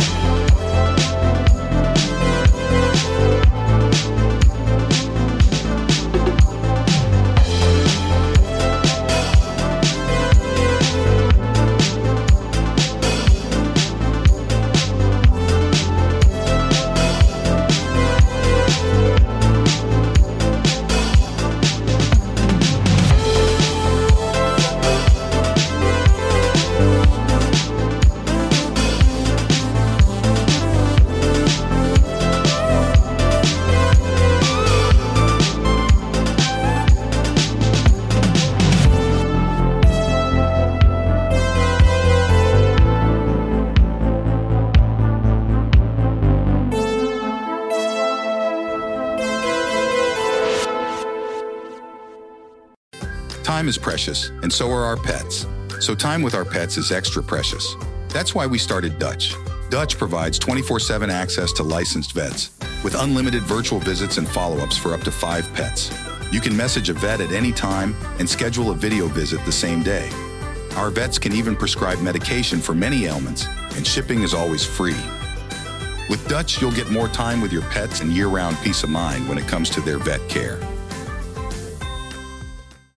Time is precious, and so are our pets. So time with our pets is extra precious. That's why we started Dutch. Dutch provides twenty-four seven access to licensed vets, with unlimited virtual visits and follow-ups for up to five pets. You can message a vet at any time and schedule a video visit the same day. Our vets can even prescribe medication for many ailments, and shipping is always free. With Dutch, you'll get more time with your pets and year-round peace of mind when it comes to their vet care.